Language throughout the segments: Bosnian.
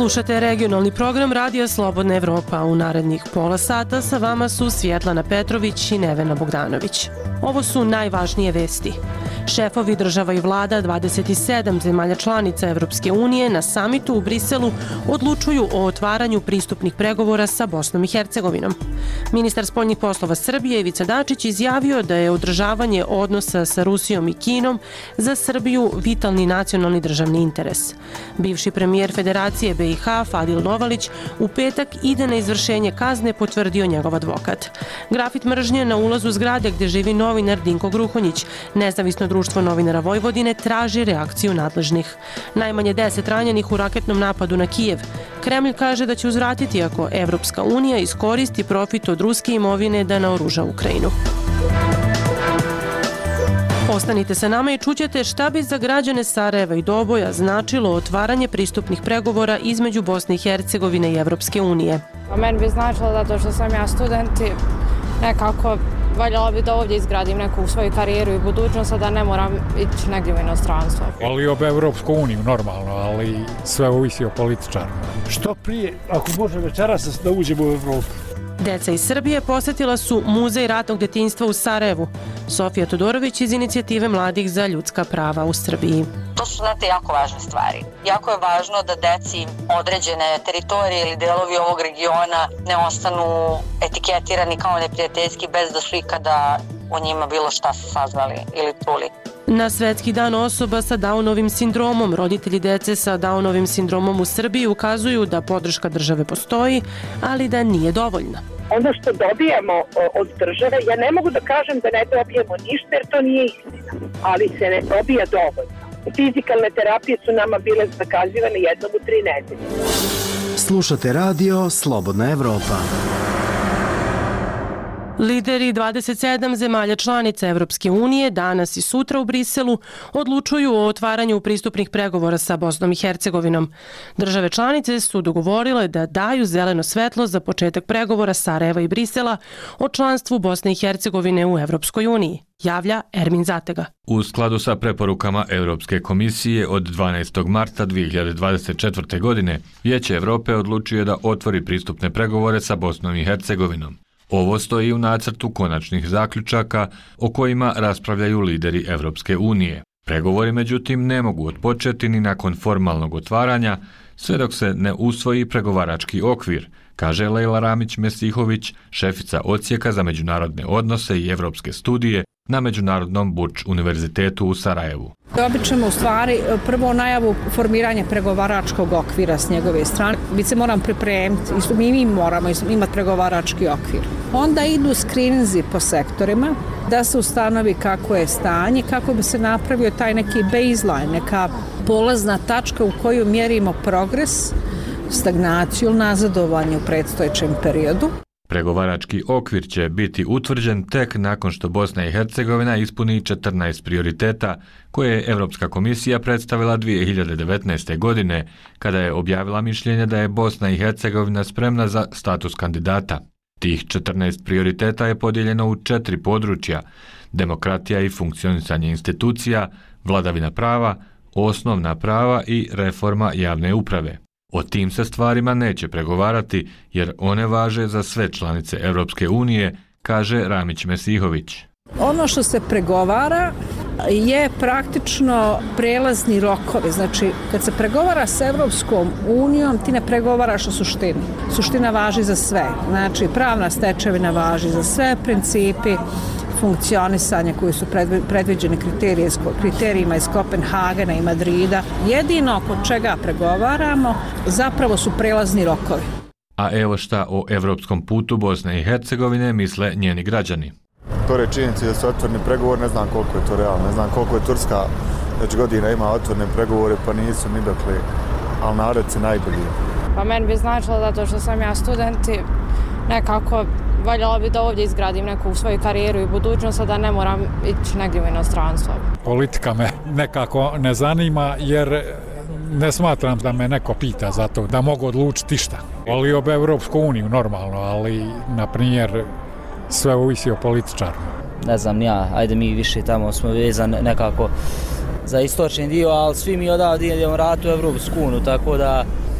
Slušate regionalni program Radija Slobodna Evropa. U narednih pola sata sa vama su Svjetlana Petrović i Nevena Bogdanović. Ovo su najvažnije vesti. Šefovi država i vlada 27 zemalja članica Evropske unije na samitu u Briselu odlučuju o otvaranju pristupnih pregovora sa Bosnom i Hercegovinom. Ministar spoljnih poslova Srbije Ivica Dačić izjavio da je održavanje odnosa sa Rusijom i Kinom za Srbiju vitalni nacionalni državni interes. Bivši premijer Federacije BiH Fadil Novalić u petak ide na izvršenje kazne, potvrdio njegov advokat. Grafit mržnje na ulazu zgrade gdje živi novinar Dinko Gruhonjić. Nezavisno društvo novinara Vojvodine traži reakciju nadležnih. Najmanje 10 ranjenih u raketnom napadu na Kijev. Kremlj kaže da će uzvratiti ako Evropska unija iskoristi profit od ruske imovine da naoruža Ukrajinu. Ostanite sa nama i čućete šta bi za građane Sarajeva i Doboja značilo otvaranje pristupnih pregovora između Bosne i Hercegovine i Evropske unije. Meni bi značilo zato što sam ja student i nekako valjalo bi da ovdje izgradim neku svoju karijeru i budućnost, a da ne moram ići negdje u inostranstvo. Ali ob Evropsku uniju normalno, ali sve ovisi o političarima. Što prije, ako može večeras da uđemo u Evropu. Deca iz Srbije posjetila su Muzej ratnog djetinjstva u Sarajevu. Sofija Todorović iz inicijative Mladih za ljudska prava u Srbiji. To su, znate, jako važne stvari. Jako je važno da deci određene teritorije ili delovi ovog regiona ne ostanu etiketirani kao neprijateljski bez da su ikada o njima bilo šta saznali ili čuli. Na Svetski dan osoba sa Downovim sindromom, roditelji dece sa Downovim sindromom u Srbiji ukazuju da podrška države postoji, ali da nije dovoljna. Ono što dobijamo od države, ja ne mogu da kažem da ne dobijemo ništa jer to nije istina, ali se ne dobija dovoljno. Fizikalne terapije su nama bile zakazivane jednom u 3 nedelje. Slušate radio Slobodna Evropa. Lideri 27 zemalja članica Evropske unije danas i sutra u Briselu odlučuju o otvaranju pristupnih pregovora sa Bosnom i Hercegovinom. Države članice su dogovorile da daju zeleno svetlo za početak pregovora Sarajeva i Brisela o članstvu Bosne i Hercegovine u Evropskoj uniji, javlja Ermin Zatega. U skladu sa preporukama Europske komisije od 12. marta 2024. godine, Vijeće Evrope odlučuje da otvori pristupne pregovore sa Bosnom i Hercegovinom. Ovo stoji u nacrtu konačnih zaključaka o kojima raspravljaju lideri Evropske unije. Pregovori međutim ne mogu otpočeti ni nakon formalnog otvaranja, sve dok se ne usvoji pregovarački okvir, kaže Lejla Ramić-Mesihović, šefica odsjeka za međunarodne odnose i evropske studije na Međunarodnom Buč univerzitetu u Sarajevu. Dobit ćemo u stvari prvo najavu formiranja pregovaračkog okvira s njegove strane. Mi se moram pripremiti, mi moramo imati pregovarački okvir. Onda idu skrininzi po sektorima da se ustanovi kako je stanje, kako bi se napravio taj neki baseline, neka polazna tačka u koju mjerimo progres, stagnaciju ili nazadovanje u predstojećem periodu. Pregovarački okvir će biti utvrđen tek nakon što Bosna i Hercegovina ispuni 14 prioriteta koje je Europska komisija predstavila 2019. godine, kada je objavila mišljenje da je Bosna i Hercegovina spremna za status kandidata. Tih 14 prioriteta je podijeljeno u 4 područja: demokratija i funkcionisanje institucija, vladavina prava, osnovna prava i reforma javne uprave. O tim se stvarima neće pregovarati jer one važe za sve članice Evropske unije, kaže Ramić-Mesihović. Ono što se pregovara je praktično prelazni rokovi. Znači, kad se pregovara s Evropskom unijom, ti ne pregovaraš o suštini. Suština važi za sve. Znači, pravna stečevina važi za sve, principi funkcionisanja koji su predviđeni kriterijima iz Kopenhagena i Madrida. Jedino kod čega pregovaramo zapravo su prelazni rokovi. A evo šta o evropskom putu Bosne i Hercegovine misle njeni građani. To je činjenica da su otvoreni pregovor, ne znam koliko je to realno, ne znam koliko je Turska već godina ima otvorene pregovore, pa nisu ni dokle, ali narod se najbolji. Pa meni bi značilo zato što sam ja student i nekako valjalo bi da ovdje izgradim neku svoju karijeru i budućnost, a da ne moram ići negdje u inostranstvo. Politika me nekako ne zanima jer ne smatram da me neko pita za to, da mogu odlučiti šta. Ali ob Evropsku uniju normalno, ali na primjer sve ovisi o političarima. Ne znam ja, ajde mi više tamo smo vezani nekako za istočni dio, ali svi mi odavde idemo ratu u Evropsku uniju, tako da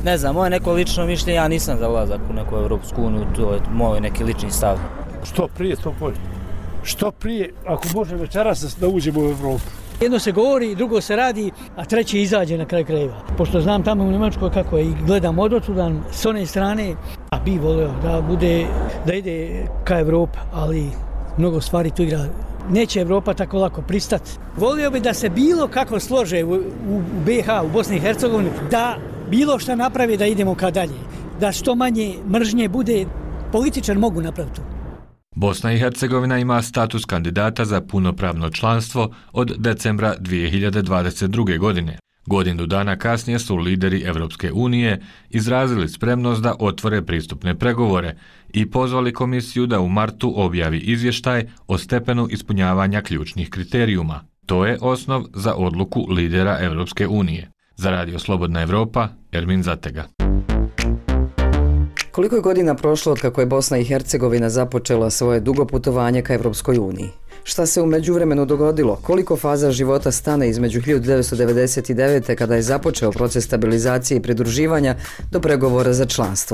Ne znam, moje neko lično mišljenje, ja nisam za ulazak u neku Evropsku uniju, to je moj neki lični stav. Što prije, to bolje. Što prije, ako može večeras da uđemo u Evropu. Jedno se govori, drugo se radi, a treće izađe na kraj krajeva. Pošto znam tamo u Njemačkoj kako je i gledam odotudan, s one strane, a bi voleo da ide ka Evropa, ali mnogo stvari tu igra. Neće Evropa tako lako pristati. Volio bi da se bilo kako slože u BiH, u Bosni i Hercegovini, da bilo šta napravi da idemo ka dalje. Da što manje mržnje bude, političar mogu napraviti to. Bosna i Hercegovina ima status kandidata za punopravno članstvo od decembra 2022. godine. Godinu dana kasnije su lideri Evropske unije izrazili spremnost da otvore pristupne pregovore i pozvali komisiju da u martu objavi izvještaj o stepenu ispunjavanja ključnih kriterijuma. To je osnov za odluku lidera Evropske unije. Za Radio Slobodna Evropa, Ermin Zatega. Koliko je godina prošlo od kako je Bosna i Hercegovina započela svoje dugo putovanje ka Evropskoj uniji? Šta se u međuvremenu dogodilo? Koliko faza života stane između 1999. kada je započeo proces stabilizacije i pridruživanja do pregovora za članstvo?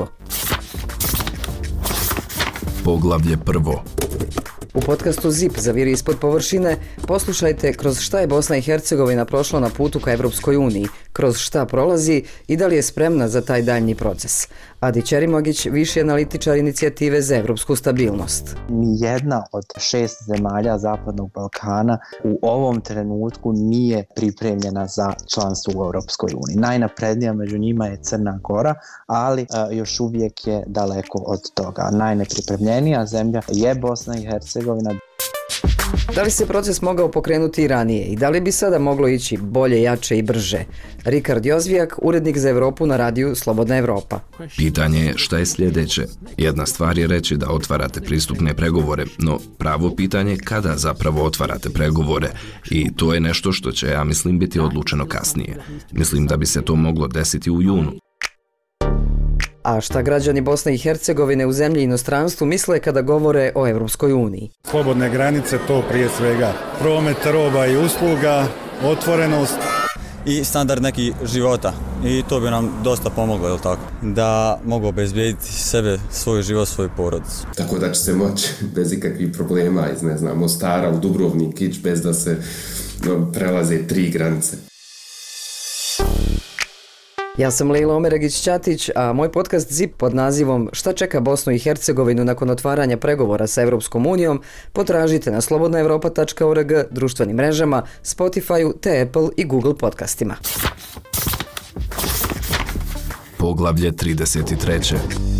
Poglavlje prvo. U podcastu ZIP Zaviri ispod površine poslušajte kroz šta je Bosna i Hercegovina prošla na putu ka Evropskoj uniji, kroz šta prolazi i da li je spremna za taj daljnji proces. Adi Ćerimogić, viši analitičar inicijative za evropsku stabilnost. Nijedna od 6 zemalja Zapadnog Balkana u ovom trenutku nije pripremljena za članstvo u Evropskoj uniji. Najnaprednija među njima je Crna Gora, ali još uvijek je daleko od toga. Najnepripremljenija zemlja je Bosna i Hercegovina. Da li se proces mogao pokrenuti i ranije i da li bi sada moglo ići bolje, jače i brže? Rikard Jozvijak, urednik za Evropu na radiju Slobodna Evropa. Pitanje je šta je sljedeće. Jedna stvar je reći da otvarate pristupne pregovore, no pravo pitanje je kada zapravo otvarate pregovore i to je nešto što će, ja mislim, biti odlučeno kasnije. Mislim da bi se to moglo desiti u junu. A šta građani Bosne i Hercegovine u zemlji i inostranstvu misle kada govore o Evropskoj uniji? Slobodne granice, to prije svega. Promet roba i usluga, otvorenost. I standard neki života. I to bi nam dosta pomoglo, jel tako? Da mogu obezbijediti sebe, svoj život, svoju porodicu. Tako da će se moći bez ikakvih problema iz, Mostara u Dubrovnik ići bez da se prelaze 3 granice. Ja sam Lejla Omeregić-Ćatić, a moj podcast ZIP pod nazivom Šta čeka Bosnu i Hercegovinu nakon otvaranja pregovora sa Evropskom unijom potražite na slobodnaevropa.org, društvenim mrežama, Spotify-u te Apple i Google podcastima. Poglavlje 33.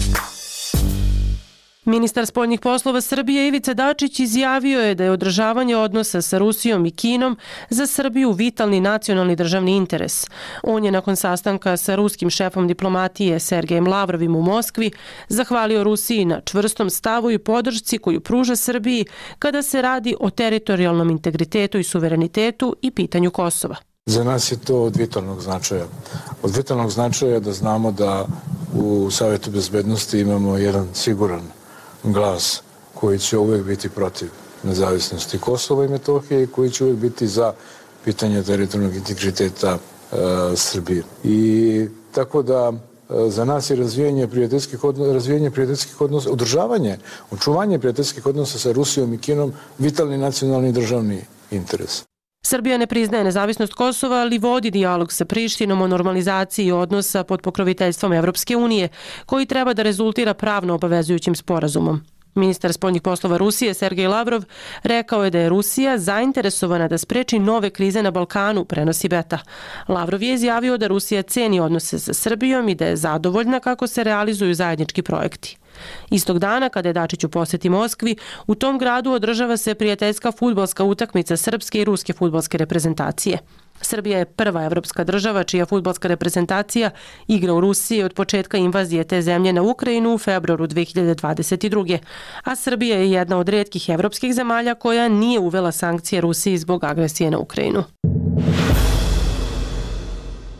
Ministar spoljnih poslova Srbije Ivica Dačić izjavio je da je održavanje odnosa sa Rusijom i Kinom za Srbiju vitalni nacionalni državni interes. On je nakon sastanka sa ruskim šefom diplomatije Sergejem Lavrovim u Moskvi zahvalio Rusiji na čvrstom stavu i podršci koju pruža Srbiji kada se radi o teritorijalnom integritetu i suverenitetu i pitanju Kosova. Za nas je to od vitalnog značaja. Od vitalnog značaja je da znamo da u Savjetu bezbednosti imamo jedan siguran glas koji će uvijek biti protiv nezavisnosti Kosova i Metohije i koji će uvijek biti za pitanje teritorijalnog integriteta Srbije. I tako da za nas je razvijanje prijateljskih odnosa, održavanje, očuvanje prijateljskih odnosa sa Rusijom i Kinom vitalni nacionalni državni interes. Srbija ne priznaje nezavisnost Kosova, ali vodi dijalog sa Prištinom o normalizaciji odnosa pod pokroviteljstvom Evropske unije, koji treba da rezultira pravno obavezujućim sporazumom. Ministar spoljnih poslova Rusije Sergej Lavrov rekao je da je Rusija zainteresovana da spreči nove krize na Balkanu, prenosi Beta. Lavrov je izjavio da Rusija ceni odnose sa Srbijom i da je zadovoljna kako se realizuju zajednički projekti. Istog dana, kada je Dačić u posjeti Moskvi, u tom gradu održava se prijateljska fudbalska utakmica srpske i ruske fudbalske reprezentacije. Srbija je prva evropska država čija fudbalska reprezentacija igra u Rusiji od početka invazije te zemlje na Ukrajinu u februaru 2022. A Srbija je jedna od retkih evropskih zemalja koja nije uvela sankcije Rusiji zbog agresije na Ukrajinu. Kraj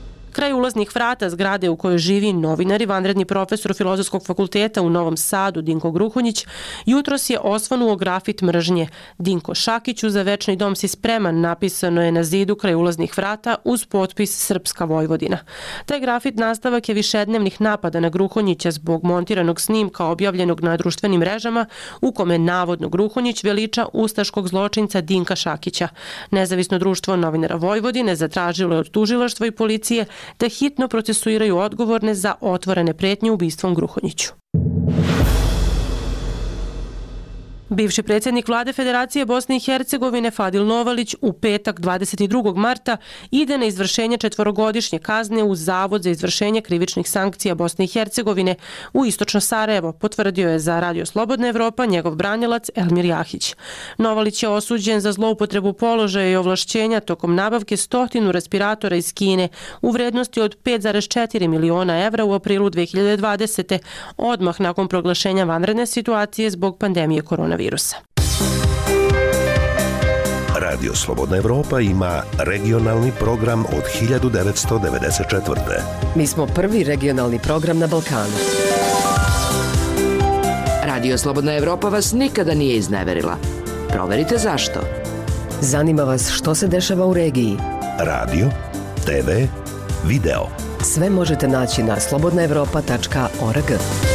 Kraj ulaznih vrata zgrade u kojoj živi novinar i vanredni profesor Filozofskog fakulteta u Novom Sadu Dinko Gruhonjić jutros je osvanuo grafit mržnje. Dinko Šakiću, za večni dom si spreman, napisano je na zidu kraj ulaznih vrata uz potpis Srpska Vojvodina. Taj grafit nastavak je višednevnih napada na Gruhonjića zbog montiranog snimka objavljenog na društvenim mrežama u kome navodno Gruhonjić veliča ustaškog zločinca Dinka Šakića. Nezavisno društvo novinara Vojvodine zatražilo je od tužilaštva i policije da hitno procesuiraju odgovorne za otvorene pretnje ubistvom Gruhonjiću. Bivši predsjednik vlade Federacije Bosne i Hercegovine Fadil Novalić u petak 22. marta ide na izvršenje 4-godišnje kazne u Zavod za izvršenje krivičnih sankcija Bosne i Hercegovine u istočno Sarajevo, potvrdio je za Radio Slobodna Evropa njegov branilac Elmir Jahić. Novalić je osuđen za zloupotrebu položaja i ovlašćenja tokom nabavke 100 respiratora iz Kine u vrednosti od 5,4 miliona evra u aprilu 2020. odmah nakon proglašenja vanredne situacije zbog pandemije koronavirusa. Radio Slobodna Evropa ima regionalni program od 1994. Mi smo prvi regionalni program na Balkanu. Radio Slobodna Evropa vas nikada nije izneverila. Proverite zašto. Zanima vas što se dešava u regiji. Radio, TV, video. Sve možete naći na slobodnaevropa.org.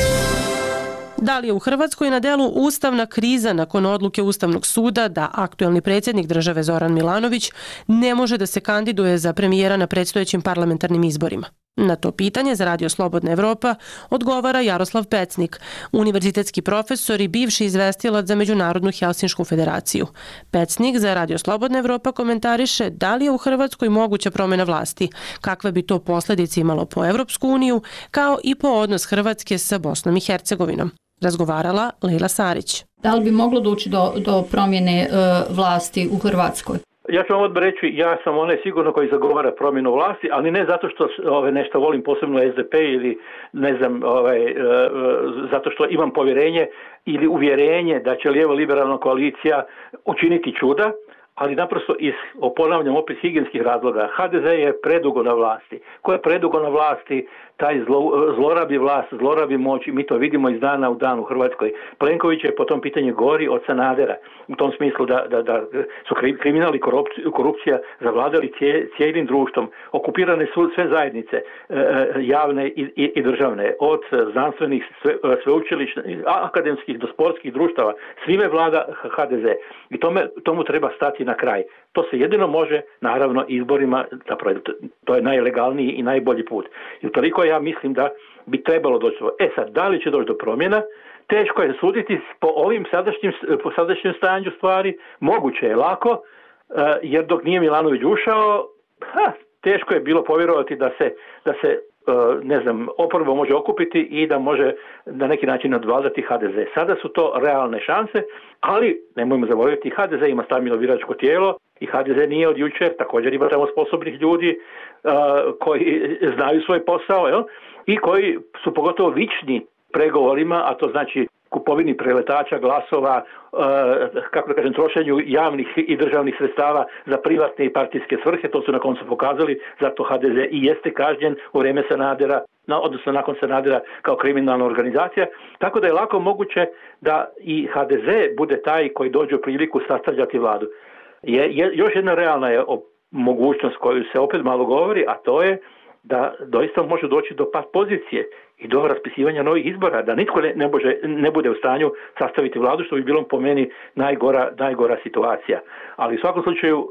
Da li je u Hrvatskoj na delu ustavna kriza nakon odluke Ustavnog suda da aktuelni predsjednik države Zoran Milanović ne može da se kandiduje za premijera na predstojećim parlamentarnim izborima? Na to pitanje za Radio Slobodna Evropa odgovara Jaroslav Pecnik, univerzitetski profesor i bivši izvestilac za Međunarodnu Helsinšku federaciju. Pecnik za Radio Slobodna Evropa komentariše da li je u Hrvatskoj moguća promjena vlasti, kakve bi to posljedice imalo po Evropsku uniju, kao i po odnos Hrvatske sa Bosnom i Hercegovinom. Razgovarala Lejla Sarić. Da li bi moglo doći do promjene vlasti u Hrvatskoj? Ja ću vam odmah reći, ja sam onaj sigurno koji zagovara promjenu vlasti, ali ne zato što nešto volim posebno SDP ili ne znam, zato što imam povjerenje ili uvjerenje da će lijevo-liberalna koalicija učiniti čuda, ali naprosto ponavljam opet higijenskih razloga. HDZ je predugo na vlasti. Ko je predugo na vlasti, taj zlorabi vlast, zlorabi moć i mi to vidimo iz dana u dan u Hrvatskoj. Plenković je po tom pitanju gori od Sanadera. U tom smislu da su kriminal i korupcija zavladali cijelim društvom. Okupirane su sve zajednice, javne i državne, od znanstvenih, sveučilišnih, akademskih do sportskih društava. Svime vlada HDZ. I tomu treba stati na kraj. To se jedino može, naravno, izborima, zapravo to je najlegalniji i najbolji put. I utoliko ja mislim da bi trebalo doći. Sad, da li će doći do promjena? Teško je suditi po ovim sadašnjem stanju stvari. Moguće je lako, jer dok nije Milanović ušao, teško je bilo povjerovati da se ne znam, oporba može okupiti i da može na neki način nadvladati HDZ. Sada su to realne šanse, ali nemojmo zaboraviti, HDZ ima stabilno biračko tijelo i HDZ nije od jučer, također ima tamo sposobnih ljudi koji znaju svoj posao i koji su pogotovo vični pregovorima, a to znači kupovini preletača, glasova, kako da kažem, trošenju javnih i državnih sredstava za privatne i partijske svrhe. To su na koncu pokazali, zato HDZ i jeste kažnjen u vrijeme Sanadera, odnosno nakon Sanadera kao kriminalna organizacija. Tako da je lako moguće da i HDZ bude taj koji dođe u priliku sastavljati vladu. Još jedna realna je mogućnost koju se opet malo govori, a to je da doista može doći do pad pozicije i do raspisivanja novih izbora, da nitko ne bude u stanju sastaviti vladu, što bi bilo po meni najgora situacija. Ali u svakom slučaju,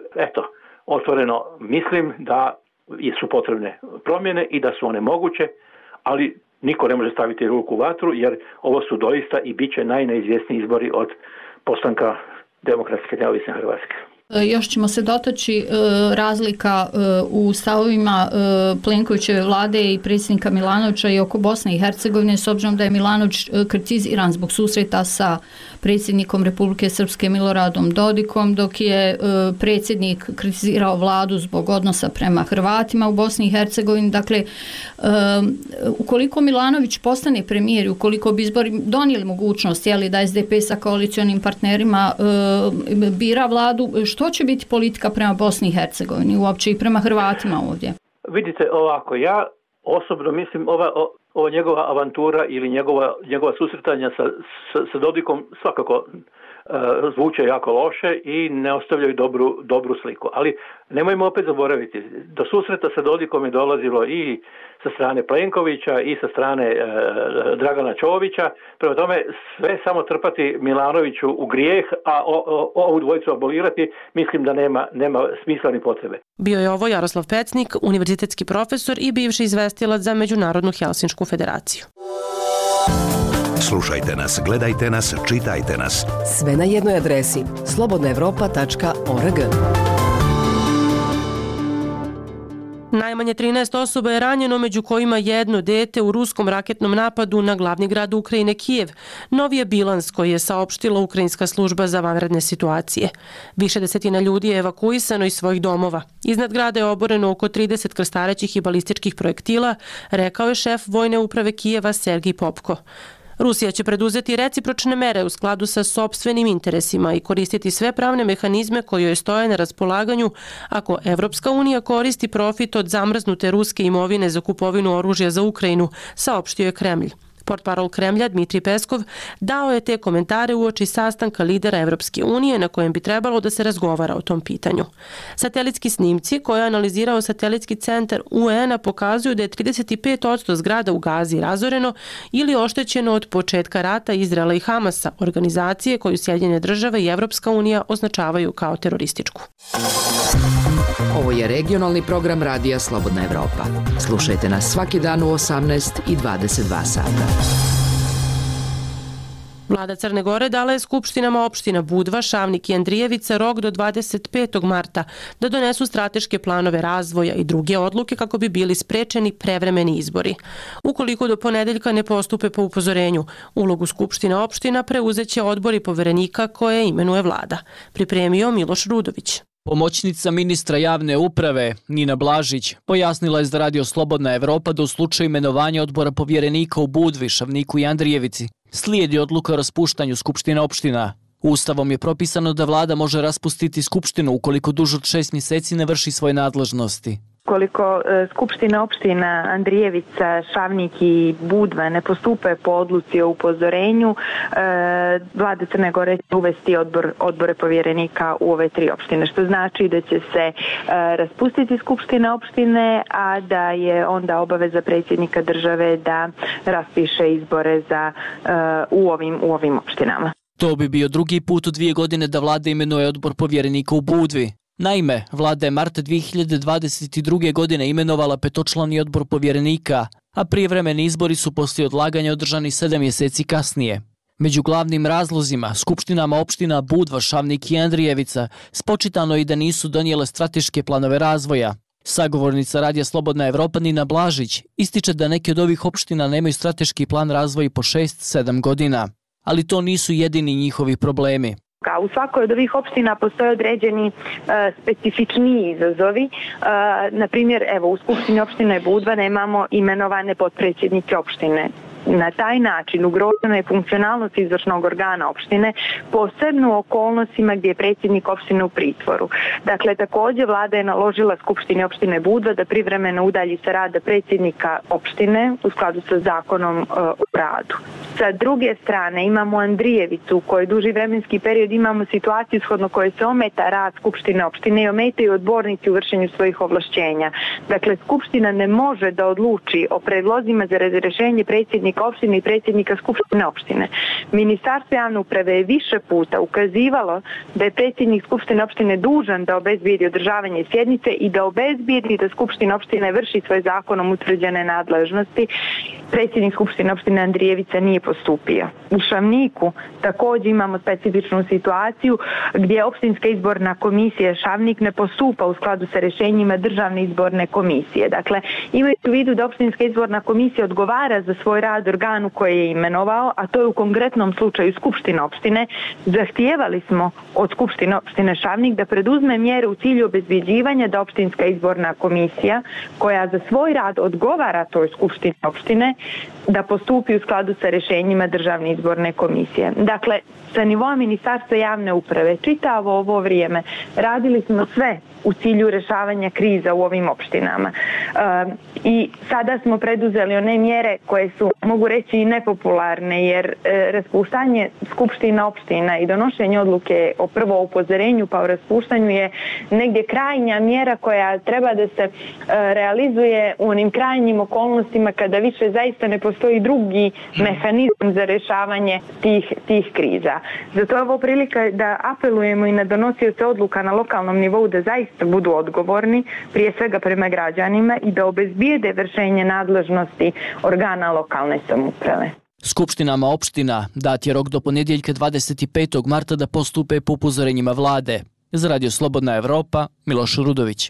otvoreno mislim da su potrebne promjene i da su one moguće, ali niko ne može staviti ruku u vatru, jer ovo su doista i bit će najneizvjesniji izbori od postanka demokratske neovisne Hrvatske. Još ćemo se dotaći razlika u stavovima Plenkovićeve vlade i predsjednika Milanovića i oko Bosne i Hercegovine, s obzirom da je Milanović kritiziran zbog susreta sa predsjednikom Republike Srpske Miloradom Dodikom, dok je predsjednik kritizirao vladu zbog odnosa prema Hrvatima u Bosni i Hercegovini. Dakle, ukoliko Milanović postane premijer, ukoliko bi izbori donijeli mogućnost da SDP sa koalicionim partnerima bira vladu, što će biti politika prema Bosni i Hercegovini, uopće i prema Hrvatima ovdje? Vidite ovako, ja osobno mislim ova njegova avantura ili njegova susretanja sa Dodikom svakako zvuče jako loše i ne ostavljaju dobru sliku. Ali nemojmo opet zaboraviti, do susreta sa Dodikom je dolazilo i sa strane Plenkovića i sa strane Dragana Čovića. Prema tome sve samo trpati Milanoviću u grijeh, a ovu dvojicu abolirati mislim da nema smisla ni potrebe. Bio je ovo Jaroslav Pecnik, univerzitetski profesor i bivši izvestilac za Međunarodnu Helsinšku federaciju. Slušajte nas, gledajte nas, čitajte nas. Sve na jednoj adresi slobodnaevropa.org. Najmanje 13 osoba je ranjeno, među kojima jedno dete u ruskom raketnom napadu na glavni grad Ukrajine Kijev. Novi je bilans koji je saopštila Ukrajinska služba za vanredne situacije. Više desetina ljudi je evakuisano iz svojih domova. Iznad grada je oboreno oko 30 krstarećih i balističkih projektila, rekao je šef vojne uprave Kijeva Sergij Popko. Rusija će preduzeti recipročne mere u skladu sa sopstvenim interesima i koristiti sve pravne mehanizme koji joj stoje na raspolaganju ako Evropska unija koristi profit od zamrznute ruske imovine za kupovinu oružja za Ukrajinu, saopštio je Kremlj. Portparol Kremlja Dmitrij Peskov dao je te komentare uoči sastanka lidera Evropske unije na kojem bi trebalo da se razgovara o tom pitanju. Satelitski snimci koje je analizirao satelitski centar UN-a pokazuju da je 35% zgrada u Gazi razoreno ili oštećeno od početka rata Izraela i Hamasa, organizacije koju Sjedinjene države i Evropska unija označavaju kao terorističku. Ovo je regionalni program Radija Slobodna Evropa. Slušajte nas svaki dan u 18 i 22 sata. Vlada Crne Gore dala je skupštinama opština Budva, Šavnik i Andrijevica rok do 25. marta da donesu strateške planove razvoja i druge odluke kako bi bili sprečeni prevremeni izbori. Ukoliko do ponedeljka ne postupe po upozorenju, ulogu skupština opština preuzeće odbori poverenika koje imenuje vlada. Pripremio Miloš Rudović. Pomoćnica ministra javne uprave Nina Blažić pojasnila je za Radio Slobodna Evropa da u slučaju imenovanja odbora povjerenika u Budvi, Šavniku i Andrijevici slijedi odluka o raspuštanju skupština opština. Ustavom je propisano da vlada može raspustiti skupštinu ukoliko duže od 6 mjeseci ne vrši svoje nadležnosti. Koliko skupština opština Andrijevica, Šavnik i Budva ne postupe po odluci o upozorenju, vlada Crne Gore će uvesti odbore povjerenika u ove 3 opštine, što znači da će se raspustiti skupština opštine, a da je onda obaveza predsjednika države da raspiše izbore u ovim opštinama. To bi bio drugi put u 2 godine da vlada imenuje odbor povjerenika u Budvi. Naime, vlada je marta 2022. godine imenovala 5-člani odbor povjerenika, a prijevremeni izbori su poslije odlaganja održani 7 mjeseci kasnije. Među glavnim razlozima skupštinama opština Budva, Šavnik i Andrijevica spočitano je i da nisu donijele strateške planove razvoja. Sagovornica Radija Slobodna Evropa Nina Blažić ističe da neke od ovih opština nemaju strateški plan razvoja po 6-7 godina, ali to nisu jedini njihovi problemi. U svakoj od ovih opština postoje određeni specifičniji izazovi. Na primjer, u Skupštini opštine Budva nemamo imenovane potpredsjednike opštine. Na taj način ugrožena je funkcionalnost izvršnog organa opštine, posebno u okolnostima gdje je predsjednik opštine u pritvoru. Dakle, također vlada je naložila Skupštini opštine Budva da privremeno udalji sa rada predsjednika opštine u skladu sa zakonom o radu. Sa druge strane imamo Andrijevicu u kojoj duži vremenski period imamo situaciju shodno koje se ometa rad Skupštine opštine i ometaju odbornici u vršenju svojih ovlašćenja. Dakle, Skupština ne može da odluči o predlozima za razrješenje predsjednika opštine i predsjednika Skupštine opštine. Ministarstvo javne uprave je više puta ukazivalo da je predsjednik Skupštine opštine dužan da obezbijedi održavanje sjednice i da obezbijedi da Skupština opštine vrši svoje zakonom utvrđene nadležnosti. Predsjednik Skupštine opštine Andrijevica nije postupio. U Šavniku također imamo specifičnu situaciju gdje opštinska izborna komisija Šavnik ne postupa u skladu sa rješenjima državne izborne komisije. Dakle, imajući u vidu da opštinska izborna komisija odgovara za svoj rad nad organu koji je imenovao, a to je u konkretnom slučaju Skupština opštine, zahtijevali smo od Skupštine opštine Šavnik da preduzme mjere u cilju obezbjeđivanja da opštinska izborna komisija, koja za svoj rad odgovara toj Skupštini opštine, da postupi u skladu sa rješenjima Državne izborne komisije. Dakle, sa nivoa Ministarstva javne uprave čitavo ovo vrijeme radili smo sve u cilju rješavanja kriza u ovim opštinama. I sada smo preduzeli one mjere koje su, mogu reći, i nepopularne, jer raspuštanje skupština opština i donošenje odluke o prvo upozorenju pa o raspuštanju je negdje krajnja mjera koja treba da se realizuje u onim krajnjim okolnostima kada više zaista ne postoji drugi mehanizam za rješavanje tih kriza. Zato je ovo prilika da apelujemo i na donosioce odluka na lokalnom nivou da zaista budu odgovorni, prije svega prema građanima, i da obezbijede vršenje nadležnosti organa lokalne samouprave. Skupštinama opština dat je rok do ponedjeljka 25. marta da postupe po upozorenjima vlade. Za Radio Slobodna Evropa, Miloš Rudović.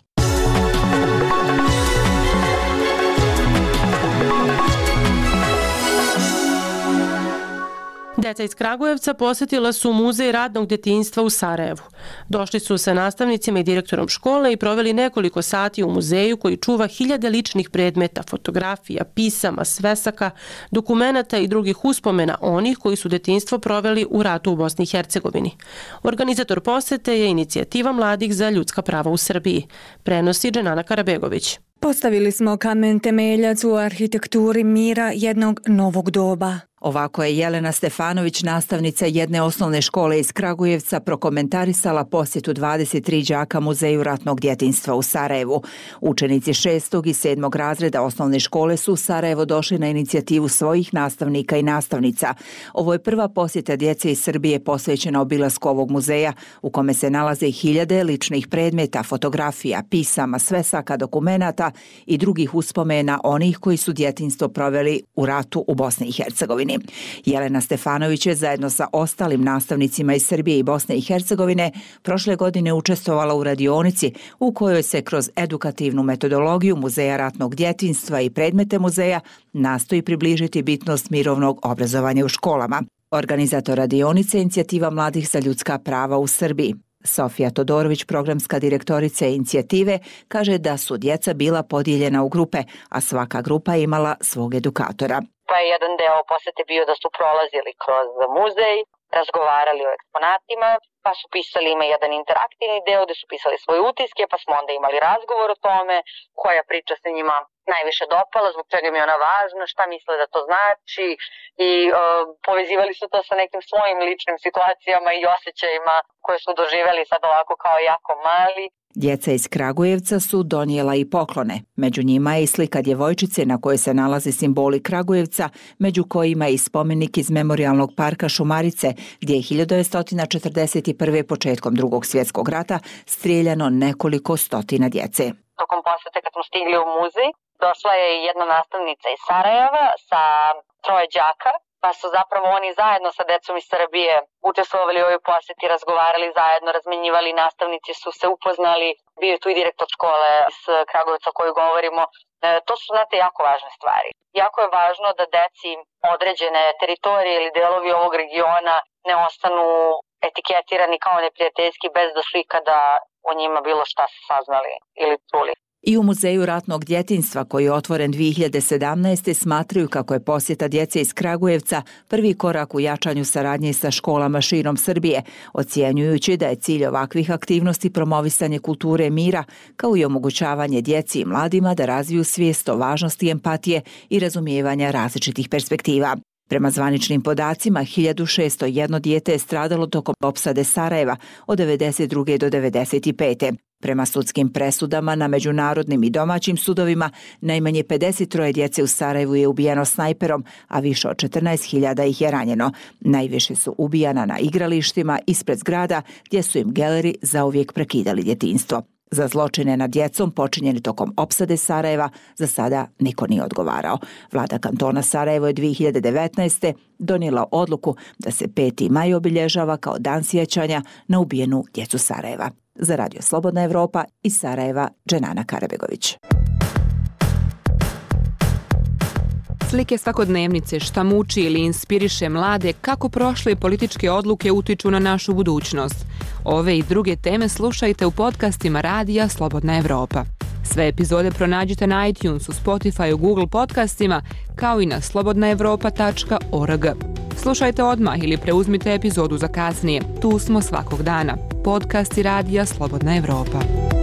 Djeca iz Kragujevca posjetila su Muzej radnog djetinjstva u Sarajevu. Došli su sa nastavnicima i direktorom škole i proveli nekoliko sati u muzeju koji čuva hiljade ličnih predmeta, fotografija, pisama, svesaka, dokumenata i drugih uspomena onih koji su djetinjstvo proveli u ratu u Bosni i Hercegovini. Organizator posjete je Inicijativa mladih za ljudska prava u Srbiji. Prenosi Dženana Karabegović. Postavili smo kamen temeljac u arhitekturi mira jednog novog doba. Ovako je Jelena Stefanović, nastavnica jedne osnovne škole iz Kragujevca, prokomentarisala posjetu 23 đaka Muzeju ratnog djetinjstva u Sarajevu. Učenici 6. i 7. razreda osnovne škole su u Sarajevo došli na inicijativu svojih nastavnika i nastavnica. Ovo je prva posjeta djece iz Srbije posvećena obilasku ovog muzeja, u kome se nalaze hiljade ličnih predmeta, fotografija, pisama, svesaka, dokumenata i drugih uspomena onih koji su djetinjstvo proveli u ratu u Bosni i Hercegovini. Jelena Stefanović je zajedno sa ostalim nastavnicima iz Srbije i Bosne i Hercegovine prošle godine učestvovala u radionici u kojoj se kroz edukativnu metodologiju Muzeja ratnog djetinjstva i predmete muzeja nastoji približiti bitnost mirovnog obrazovanja u školama. Organizator radionice je Inicijativa mladih za ljudska prava u Srbiji. Sofija Todorović, programska direktorica inicijative, kaže da su djeca bila podijeljena u grupe, a svaka grupa je imala svog edukatora. Pa je jedan deo posjete bio da su prolazili kroz muzej, razgovarali o eksponatima, pa su pisali, ima jedan interaktivni deo gdje su pisali svoje utiske, pa smo onda imali razgovor o tome koja priča se njima najviše dopala, zbog čega mi je ona važna, šta misle da to znači i povezivali su to sa nekim svojim ličnim situacijama i osjećajima koje su doživjeli sad ovako kao jako mali. Djeca iz Kragujevca su donijela i poklone. Među njima je i slika djevojčice na kojoj se nalaze simboli Kragujevca, među kojima je i spomenik iz memorijalnog parka Šumarice, gdje je 1941. početkom Drugog svjetskog rata strijeljano nekoliko stotina djece. Tokom posjete kad smo stigli u muzej, došla je jedna nastavnica iz Sarajeva sa 3 đaka, pa su zapravo oni zajedno sa decom iz Srbije učestvovali u ovoj posjeti, razgovarali zajedno, razmenjivali, nastavnici su se upoznali, bio je tu i direktor škole iz Kragujevca o kojoj govorimo. To su, znate, jako važne stvari. Jako je važno da deci određene teritorije ili delovi ovog regiona ne ostanu etiketirani kao neprijateljski bez da su ikada o njima bilo šta saznali ili čuli. I u Muzeju ratnog djetinjstva, koji je otvoren 2017. smatraju kako je posjeta djece iz Kragujevca prvi korak u jačanju saradnje sa školama širom Srbije, ocjenjujući da je cilj ovakvih aktivnosti promovisanje kulture mira, kao i omogućavanje djeci i mladima da razviju svijest o važnosti empatije i razumijevanja različitih perspektiva. Prema zvaničnim podacima, 1601 dijete je stradalo tokom opsade Sarajeva od 1992. do 1995. Prema sudskim presudama na međunarodnim i domaćim sudovima, najmanje 53 djece u Sarajevu je ubijeno snajperom, a više od 14.000 ih je ranjeno. Najviše su ubijana na igralištima ispred zgrada, gdje su im geleri zauvijek prekidali djetinjstvo. Za zločine nad djecom počinjeni tokom opsade Sarajeva za sada niko nije odgovarao. Vlada kantona Sarajevo je 2019. donijela odluku da se 5. maj obilježava kao dan sjećanja na ubijenu djecu Sarajeva. Za Radio Slobodna Evropa iz Sarajeva, Dženana Karabegović. Slike svakodnevnice, šta muči ili inspiriše mlade, kako prošle političke odluke utiču na našu budućnost. Ove i druge teme slušajte u podcastima Radija Slobodna Evropa. Sve epizode pronađite na iTunesu, Spotifyu, Google podcastima, kao i na slobodnaevropa.org. Slušajte odmah ili preuzmite epizodu za kasnije. Tu smo svakog dana. Podcasti Radija Slobodna Evropa.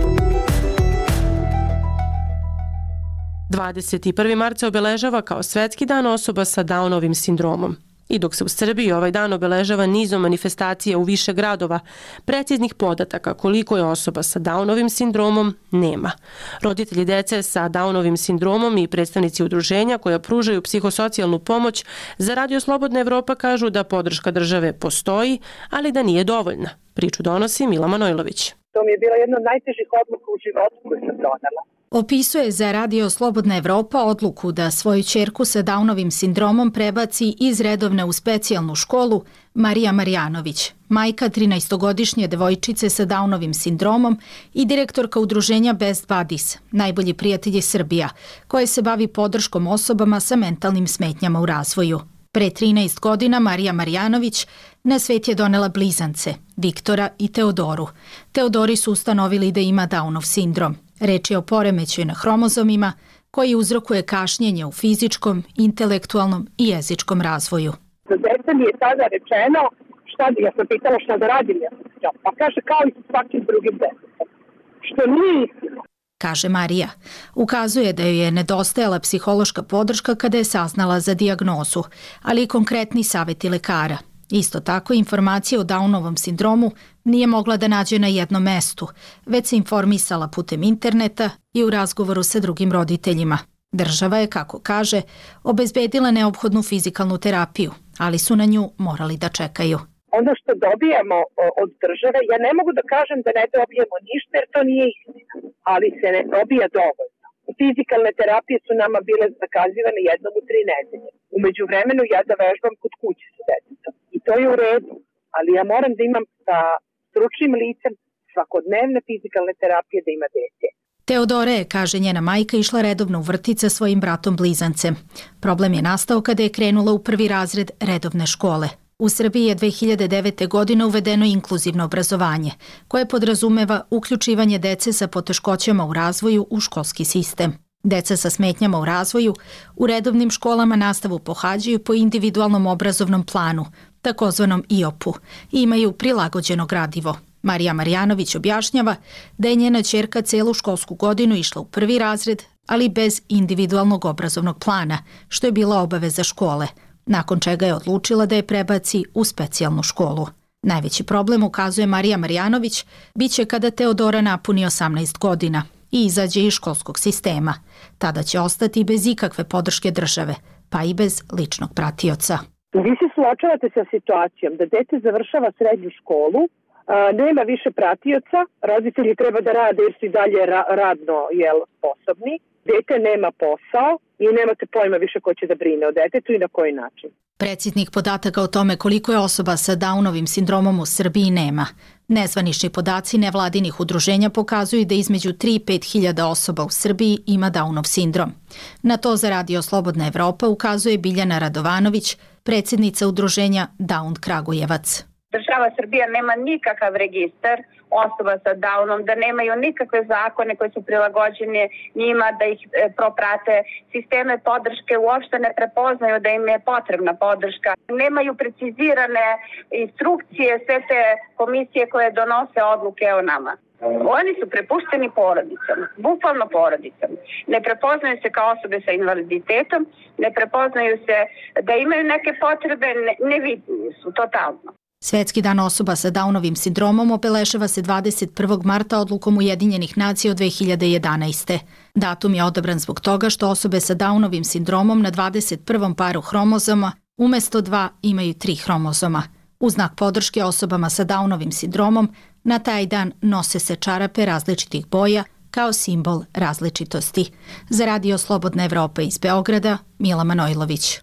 21. mart se obeležava kao Svetski dan osoba sa Downovim sindromom. I dok se u Srbiji ovaj dan obeležava nizom manifestacija u više gradova, preciznih podataka koliko je osoba sa Downovim sindromom nema. Roditelji dece sa Downovim sindromom i predstavnici udruženja koja pružaju psihosocijalnu pomoć za Radio Slobodna Evropa kažu da podrška države postoji, ali da nije dovoljna. Priču donosi Mila Manojlović. To mi je bila jedna od najtežih odluka u životu koju sam donela. Opisuje za Radio Slobodna Evropa odluku da svoju ćerku sa Downovim sindromom prebaci iz redovne u specijalnu školu Marija Marjanović, majka 13-godišnje devojčice sa Downovim sindromom i direktorka udruženja Best Buddies, najbolji prijatelji Srbija, koje se bavi podrškom osobama sa mentalnim smetnjama u razvoju. Pre 13 godina Marija Marjanović na svet je donela blizance, Viktora i Teodoru. Teodori su ustanovili da ima Downov sindrom. Reč je o poremećaju na hromozomima koji uzrokuje kašnjenje u fizičkom, intelektualnom i jezičkom razvoju. Za dete mi je tada rečeno, ja sam pitala šta da radim, pa kaže kao i sa svakim drugim detetom. Što nije istina. Kaže Marija. Ukazuje da joj je nedostajala psihološka podrška kada je saznala za dijagnozu, ali i konkretni savjeti lekara. Isto tako, informacije o Downovom sindromu nije mogla da nađe na jednom mestu, već se informisala putem interneta i u razgovoru sa drugim roditeljima. Država je, kako kaže, obezbedila neophodnu fizikalnu terapiju, ali su na nju morali da čekaju. Ono što dobijamo od države, ja ne mogu da kažem da ne dobijemo ništa jer to nije istina, ali se ne dobija dovoljno. Fizikalne terapije su nama bile zakazivane jednom u 3 nedelje. U međuvremenu ja da vežbam kod kuće sa detetom. I to je u redu, ali ja moram da imam sa stručnim licem svakodnevne fizikalne terapije da ima dete. Teodora je, kaže njena majka, išla redovno u vrtić sa svojim bratom blizancem. Problem je nastao kada je krenula u 1. razred redovne škole. U Srbiji je 2009. godine uvedeno inkluzivno obrazovanje, koje podrazumeva uključivanje dece sa poteškoćama u razvoju u školski sistem. Deca sa smetnjama u razvoju u redovnim školama nastavu pohađaju po individualnom obrazovnom planu, takozvanom IOP-u, i imaju prilagođeno gradivo. Marija Marjanović objašnjava da je njena ćerka celu školsku godinu išla u 1. razred, ali bez individualnog obrazovnog plana, što je bila obaveza škole, nakon čega je odlučila da je prebaci u specijalnu školu. Najveći problem, ukazuje Marija Marjanović, biće kada Teodora napuni 18 godina i izađe iz školskog sistema. Tada će ostati bez ikakve podrške države, pa i bez ličnog pratioca. Vi se suočavate sa situacijom da dete završava srednju školu, nema više pratioca, roditelji treba da rade jer su i dalje radno sposobni, dete nema posao i nemate pojma više ko će da brine o detetu i na koji način. Preciznih podataka o tome koliko je osoba sa Downovim sindromom u Srbiji nema. Nezvanični podaci nevladinih udruženja pokazuju da između 3 i 5 hiljada osoba u Srbiji ima Downov sindrom. Na to za Radio Slobodna Evropa ukazuje Biljana Radovanović, predsjednica udruženja Down Kragujevac. Država Srbija nema nikakav registar osoba sa Downom, da nemaju nikakve zakone koji su prilagođeni njima, da ih proprate. Sisteme podrške uopšte ne prepoznaju da im je potrebna podrška. Nemaju precizirane instrukcije sve te komisije koje donose odluke o nama. Oni su prepušteni porodicama, bukvalno porodicama. Ne prepoznaju se kao osobe sa invaliditetom, ne prepoznaju se da imaju neke potrebe, nevidljivi su totalno. Svetski dan osoba sa Downovim sindromom obeležava se 21. marta odlukom Ujedinjenih nacija od 2011. Datum je odabran zbog toga što osobe sa Downovim sindromom na 21. paru hromozoma umesto 2 imaju 3 hromozoma. U znak podrške osobama sa Downovim sindromom na taj dan nose se čarape različitih boja kao simbol različitosti. Za Radio Slobodna Evropa iz Beograda, Mila Manojlović.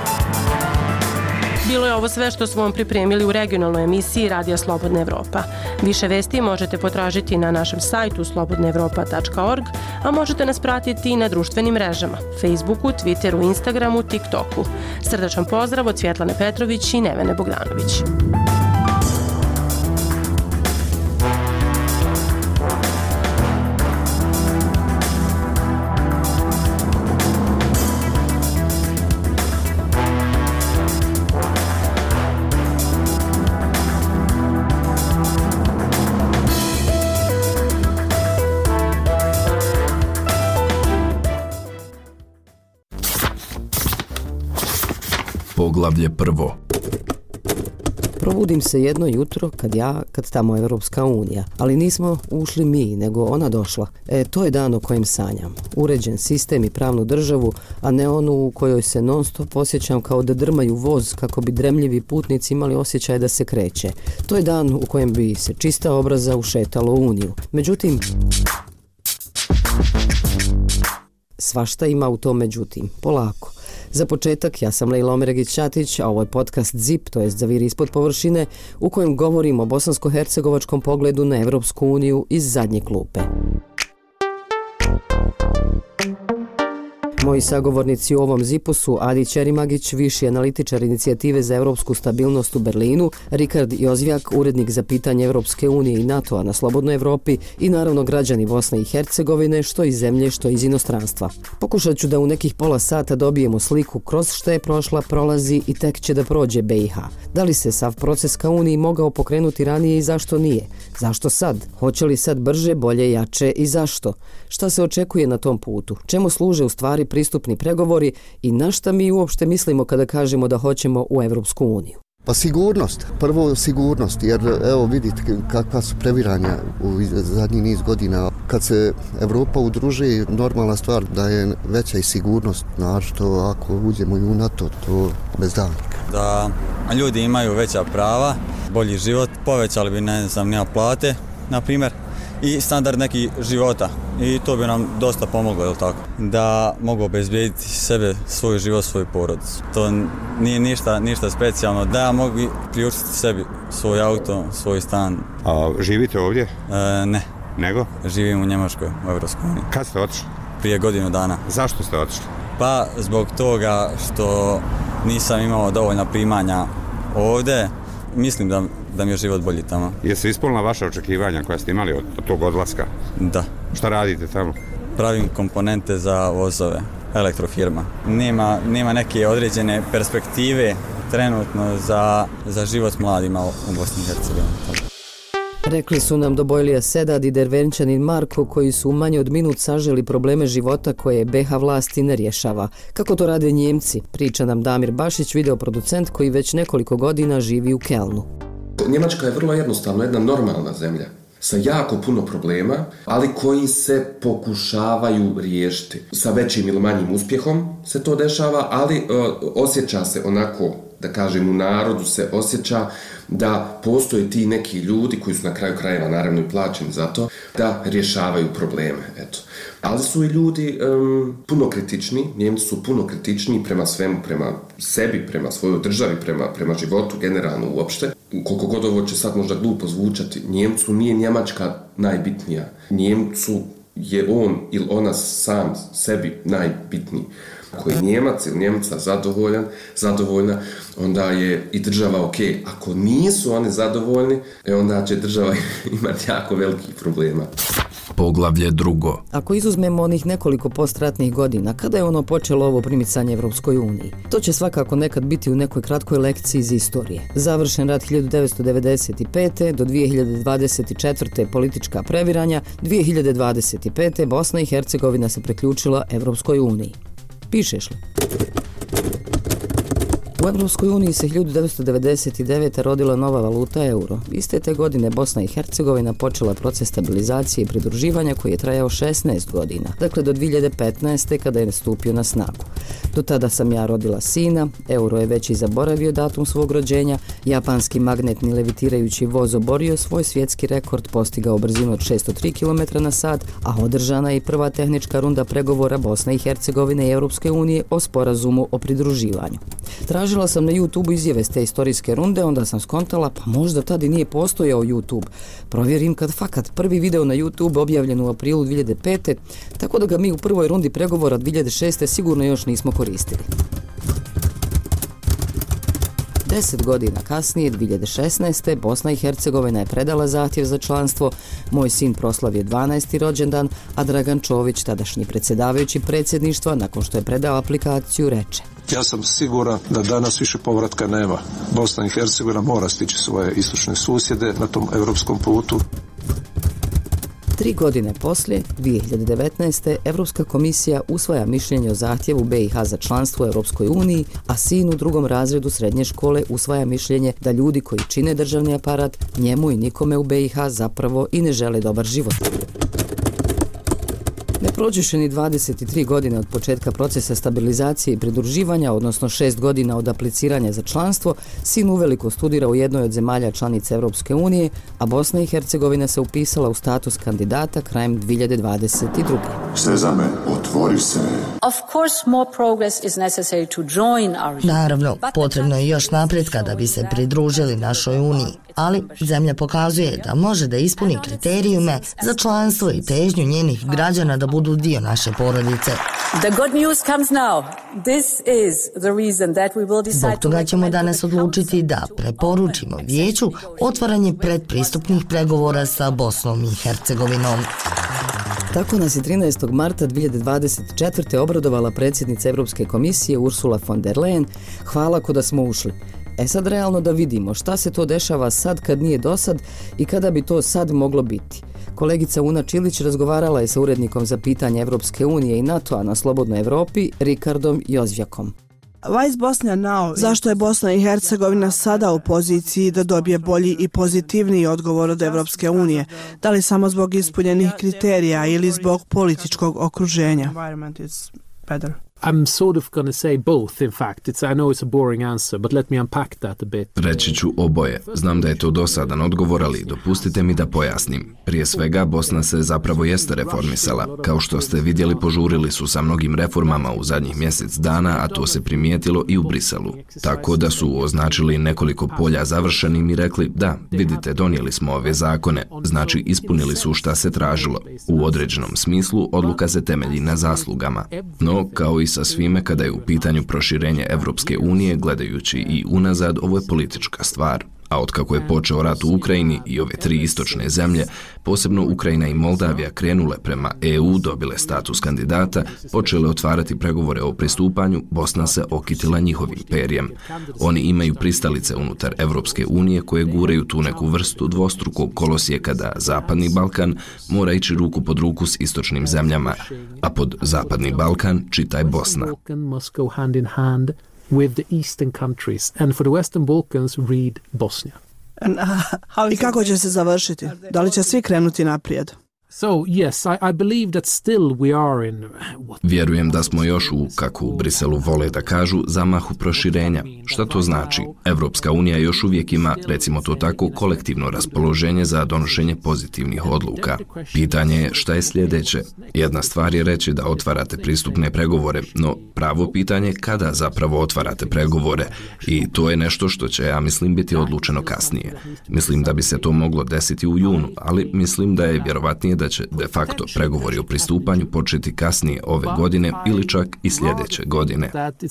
Bilo je ovo sve što smo vam pripremili u regionalnoj emisiji Radija Slobodna Evropa. Više vesti možete potražiti na našem sajtu slobodnaevropa.org, a možete nas pratiti i na društvenim mrežama, Facebooku, Twitteru, Instagramu, TikToku. Srdačan pozdrav od Svjetlane Petrović i Nevene Bogdanović. Poglavlje prvo. Probudim se jedno jutro kad tamo Evropska unija, ali nismo ušli mi, nego ona došla. To je dan o kojem sanjam. Uređen sistem i pravnu državu, a ne onu u kojoj se non stop osjećam kao da drmaju voz kako bi dremljivi putnici imali osjećaj da se kreće. To je dan u kojem bi se čista obraza ušetalo u uniju. Međutim, svašta ima u tom međutim. Polako. Za početak, ja sam Lejla Omeregić-Ćatić, a ovo je podcast ZIP, to jest Zaviri ispod površine, u kojem govorim o bosansko-hercegovačkom pogledu na Evropsku uniju iz zadnje klupe. Moji sagovornici u ovom zipu su Adi Ćerimagić, viši analitičar inicijative za evropsku stabilnost u Berlinu, Rikard Jozvjak, urednik za pitanje Evropske unije i NATO-a na Slobodnoj Evropi i naravno građani Bosne i Hercegovine, što iz zemlje, što iz inostranstva. Pokušat ću da u nekih pola sata dobijemo sliku kroz što je prošla, prolazi i tek će da prođe BiH. Da li se sav proces ka Uniji mogao pokrenuti ranije i zašto nije? Zašto sad? Hoće li sad brže, bolje, jače i zašto? Šta se očekuje na tom putu? Čemu služe u stvari pristupni pregovori i na šta mi uopšte mislimo kada kažemo da hoćemo u Evropsku uniju? Pa sigurnost, prvo sigurnost, jer evo vidite kakva su previranja u zadnji niz godina. Kad se Evropa udruži, normalna stvar da je veća i sigurnost, našto ako uđemo i u NATO, to bez davnika. Da ljudi imaju veća prava, bolji život, povećali bi plate, na primjer, i standard neki života. I to bi nam dosta pomoglo, je li tako? Da mogu obezbijediti sebe, svoj život, svoju porodicu. To nije ništa specijalno. Da mogu priuštiti sebi svoj auto, svoj stan. A živite ovdje? Ne. Nego? Živim u Njemačkoj, u Evropskoj uniji. Kad ste otišli? Prije godinu dana. Zašto ste otišli? Pa zbog toga što nisam imao dovoljna primanja ovdje. Mislim da mi je život bolji tamo. Jesu ispunila vaše očekivanja koja ste imali od tog odlaska? Da. Šta radite tamo? Pravim komponente za vozove, elektrofirma. Nema neke određene perspektive trenutno za život mladima u Bosni i Hercegovini. Rekli su nam Dobojlija Sedad i Dervenčanin Marko, koji su u manje od minut saželi probleme života koje BiH vlasti ne rješava. Kako to rade Njemci, priča nam Damir Bašić, videoproducent koji već nekoliko godina živi u Kelnu. Njemačka je vrlo jednostavno jedna normalna zemlja sa jako puno problema, ali koji se pokušavaju riješiti. Sa većim ili manjim uspjehom se to dešava, ali osjeća se onako, da kažem, u narodu se osjeća da postoje ti neki ljudi koji su na kraju krajeva naravno i plaćeni za to, da rješavaju probleme. Eto. Ali su i ljudi puno kritični, Njemci su puno kritični prema svemu, prema sebi, prema svojoj državi, prema životu generalno uopšte. Koliko god ovo će sad možda glupo zvučati, Njemcu nije Njemačka najbitnija. Njemcu je on ili ona sam sebi najbitniji. Ako je Njemac ili Njemca zadovoljna, onda je i država ok. Ako nisu oni zadovoljni, onda će država imati jako velikih problema. Poglavlje drugo. Ako izuzmemo onih nekoliko postratnih godina, kada je ono počelo ovo primicanje Evropskoj uniji? To će svakako nekad biti u nekoj kratkoj lekciji iz istorije. Završen rat 1995. do 2024. politička previranja, 2025. Bosna i Hercegovina se priključila Evropskoj uniji. Pišeš li? U Evropskoj uniji se 1999. rodila nova valuta euro. Iste te godine Bosna i Hercegovina počela proces stabilizacije i pridruživanja koji je trajao 16 godina, dakle do 2015. kada je stupio na snagu. Do tada sam ja rodila sina, euro je već i zaboravio datum svog rođenja, japanski magnetni levitirajući voz oborio svoj svjetski rekord, postigao brzinu od 603 km na sat, a održana je i prva tehnička runda pregovora Bosne i Hercegovine i Europske unije o sporazumu o pridruživanju. Tražili Tražila sam na YouTube izjave s te istorijske runde, onda sam skontala pa možda tad i nije postojao YouTube. Provjerim kad fakat prvi video na YouTube objavljen u aprilu 2005. Tako da ga mi u prvoj rundi pregovora 2006. sigurno još nismo koristili. 10 godina kasnije, 2016. Bosna i Hercegovina je predala zahtjev za članstvo, moj sin proslavio 12. rođendan, a Dragan Čović, tadašnji predsjedavajući predsjedništva, nakon što je predao aplikaciju, reče: Ja sam siguran da danas više povratka nema. Bosna i Hercegovina mora stići svoje istočne susjede na tom europskom putu. 3 godine poslije, 2019. Europska komisija usvaja mišljenje o zahtjevu BiH za članstvo u Europskoj uniji, a sin u 2. razredu srednje škole usvaja mišljenje da ljudi koji čine državni aparat njemu i nikome u BiH zapravo i ne žele dobar život. Ne prođeše ni 23 godine od početka procesa stabilizacije i pridruživanja, odnosno 6 godina od apliciranja za članstvo, sin uveliko studira u jednoj od zemalja članica Europske unije, a Bosna i Hercegovina se upisala u status kandidata krajem 2022. Sezame, otvori se. Naravno, potrebno je još napretka da bi se pridružili našoj uniji, ali zemlja pokazuje da može da ispuni kriterijume za članstvo i težnju njenih građana da budu dio naše porodice. Zbog toga ćemo danas odlučiti da preporučimo vijeću otvaranje predpristupnih pregovora sa Bosnom i Hercegovinom. Tako nas je 13. marta 2024. obradovala predsjednica Europske komisije Ursula von der Leyen. Hvala ko da smo ušli. Sad realno da vidimo šta se to dešava sad kad nije dosad i kada bi to sad moglo biti. Kolegica Una Čilić razgovarala je sa urednikom za pitanje Evropske unije i NATO-a na Slobodnoj Evropi, Rikardom Jozvjakom. Zašto je Bosna i Hercegovina sada u poziciji da dobije bolji i pozitivniji odgovor od Evropske unije? Da li samo zbog ispunjenih kriterija ili zbog političkog okruženja? I'm sort of going to say both, in fact. I know it's a boring answer, but let me unpack that a bit. Reći ću oboje. Znam da je to dosadan odgovor, ali dopustite mi da pojasnim. Prije svega, Bosna se zapravo jeste reformisala. Kao što ste vidjeli, požurili su sa mnogim reformama u zadnjih mjesec dana, a to se primijetilo i u Briselu. Tako da su označili nekoliko polja završenim i rekli, da, vidite, donijeli smo ove zakone, znači ispunili su šta se tražilo. U određenom smislu, odluka se temelji na zaslugama. No, kao i sa svime kada je u pitanju proširenje Evropske unije, gledajući i unazad, ovo je politička stvar. A otkako je počeo rat u Ukrajini i ove 3 istočne zemlje, posebno Ukrajina i Moldavija, krenule prema EU, dobile status kandidata, počele otvarati pregovore o pristupanju, Bosna se okitila njihovim perjem. Oni imaju pristalice unutar Evropske unije koje guraju tu neku vrstu dvostrukog kolosijeka da Zapadni Balkan mora ići ruku pod ruku s istočnim zemljama, a pod Zapadni Balkan čitaj Bosna. With the eastern countries, and for the Western Balkans, read Bosnia. I kako će se završiti? Da li će svi krenuti naprijed? So, yes, I believe that still we are in... Vjerujem da smo još u, kako u Briselu vole da kažu, zamahu proširenja. Šta to znači? Evropska unija još uvijek ima, recimo to tako, kolektivno raspoloženje za donošenje pozitivnih odluka. Pitanje je šta je sljedeće. Jedna stvar je reći da otvarate pristupne pregovore, no pravo pitanje je kada zapravo otvarate pregovore. I to je nešto što će, ja mislim, biti odlučeno kasnije. Mislim da bi se to moglo desiti u junu, ali mislim da je vjerovatnije da će de facto pregovori o pristupanju početi kasnije ove godine ili čak i sljedeće godine.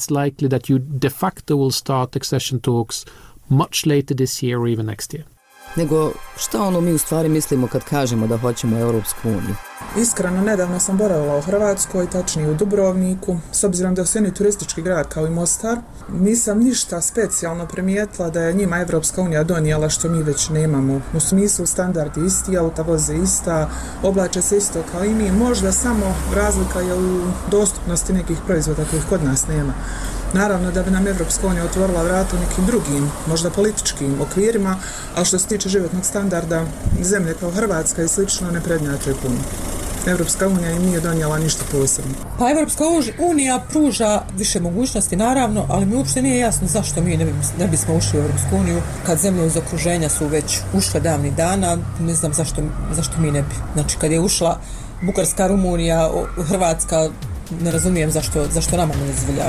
Nego šta ono mi u stvari mislimo kad kažemo da hoćemo Europsku uniju? Iskreno, nedavno sam boravila u Hrvatskoj, tačnije u Dubrovniku. S obzirom da je sve turistički grad kao i Mostar, nisam ništa specijalno primijetila da je njima Evropska unija donijela što mi već nemamo. U smislu standardi isti, auta voze ista, oblače se isto kao i mi. Možda samo razlika je u dostupnosti nekih proizvoda kojih kod nas nema. Naravno da bi nam Evropska unija otvorila vrata u nekim drugim, možda političkim okvirima, ali što se tiče životnog standarda, zemlje kao Hrvatska i slično ne prednjače puno. Evropska unija im nije donijela ništa posebno. Pa Evropska unija pruža više mogućnosti, naravno, ali mi uopšte nije jasno zašto mi ne bismo ušli u Evropsku uniju kad zemlje iz okruženja su već ušle davnih dana, ne znam zašto mi ne bi. Znači kad je ušla Bugarska, Rumunija, Hrvatska, ne razumijem zašto nama ne dozvoljavaju.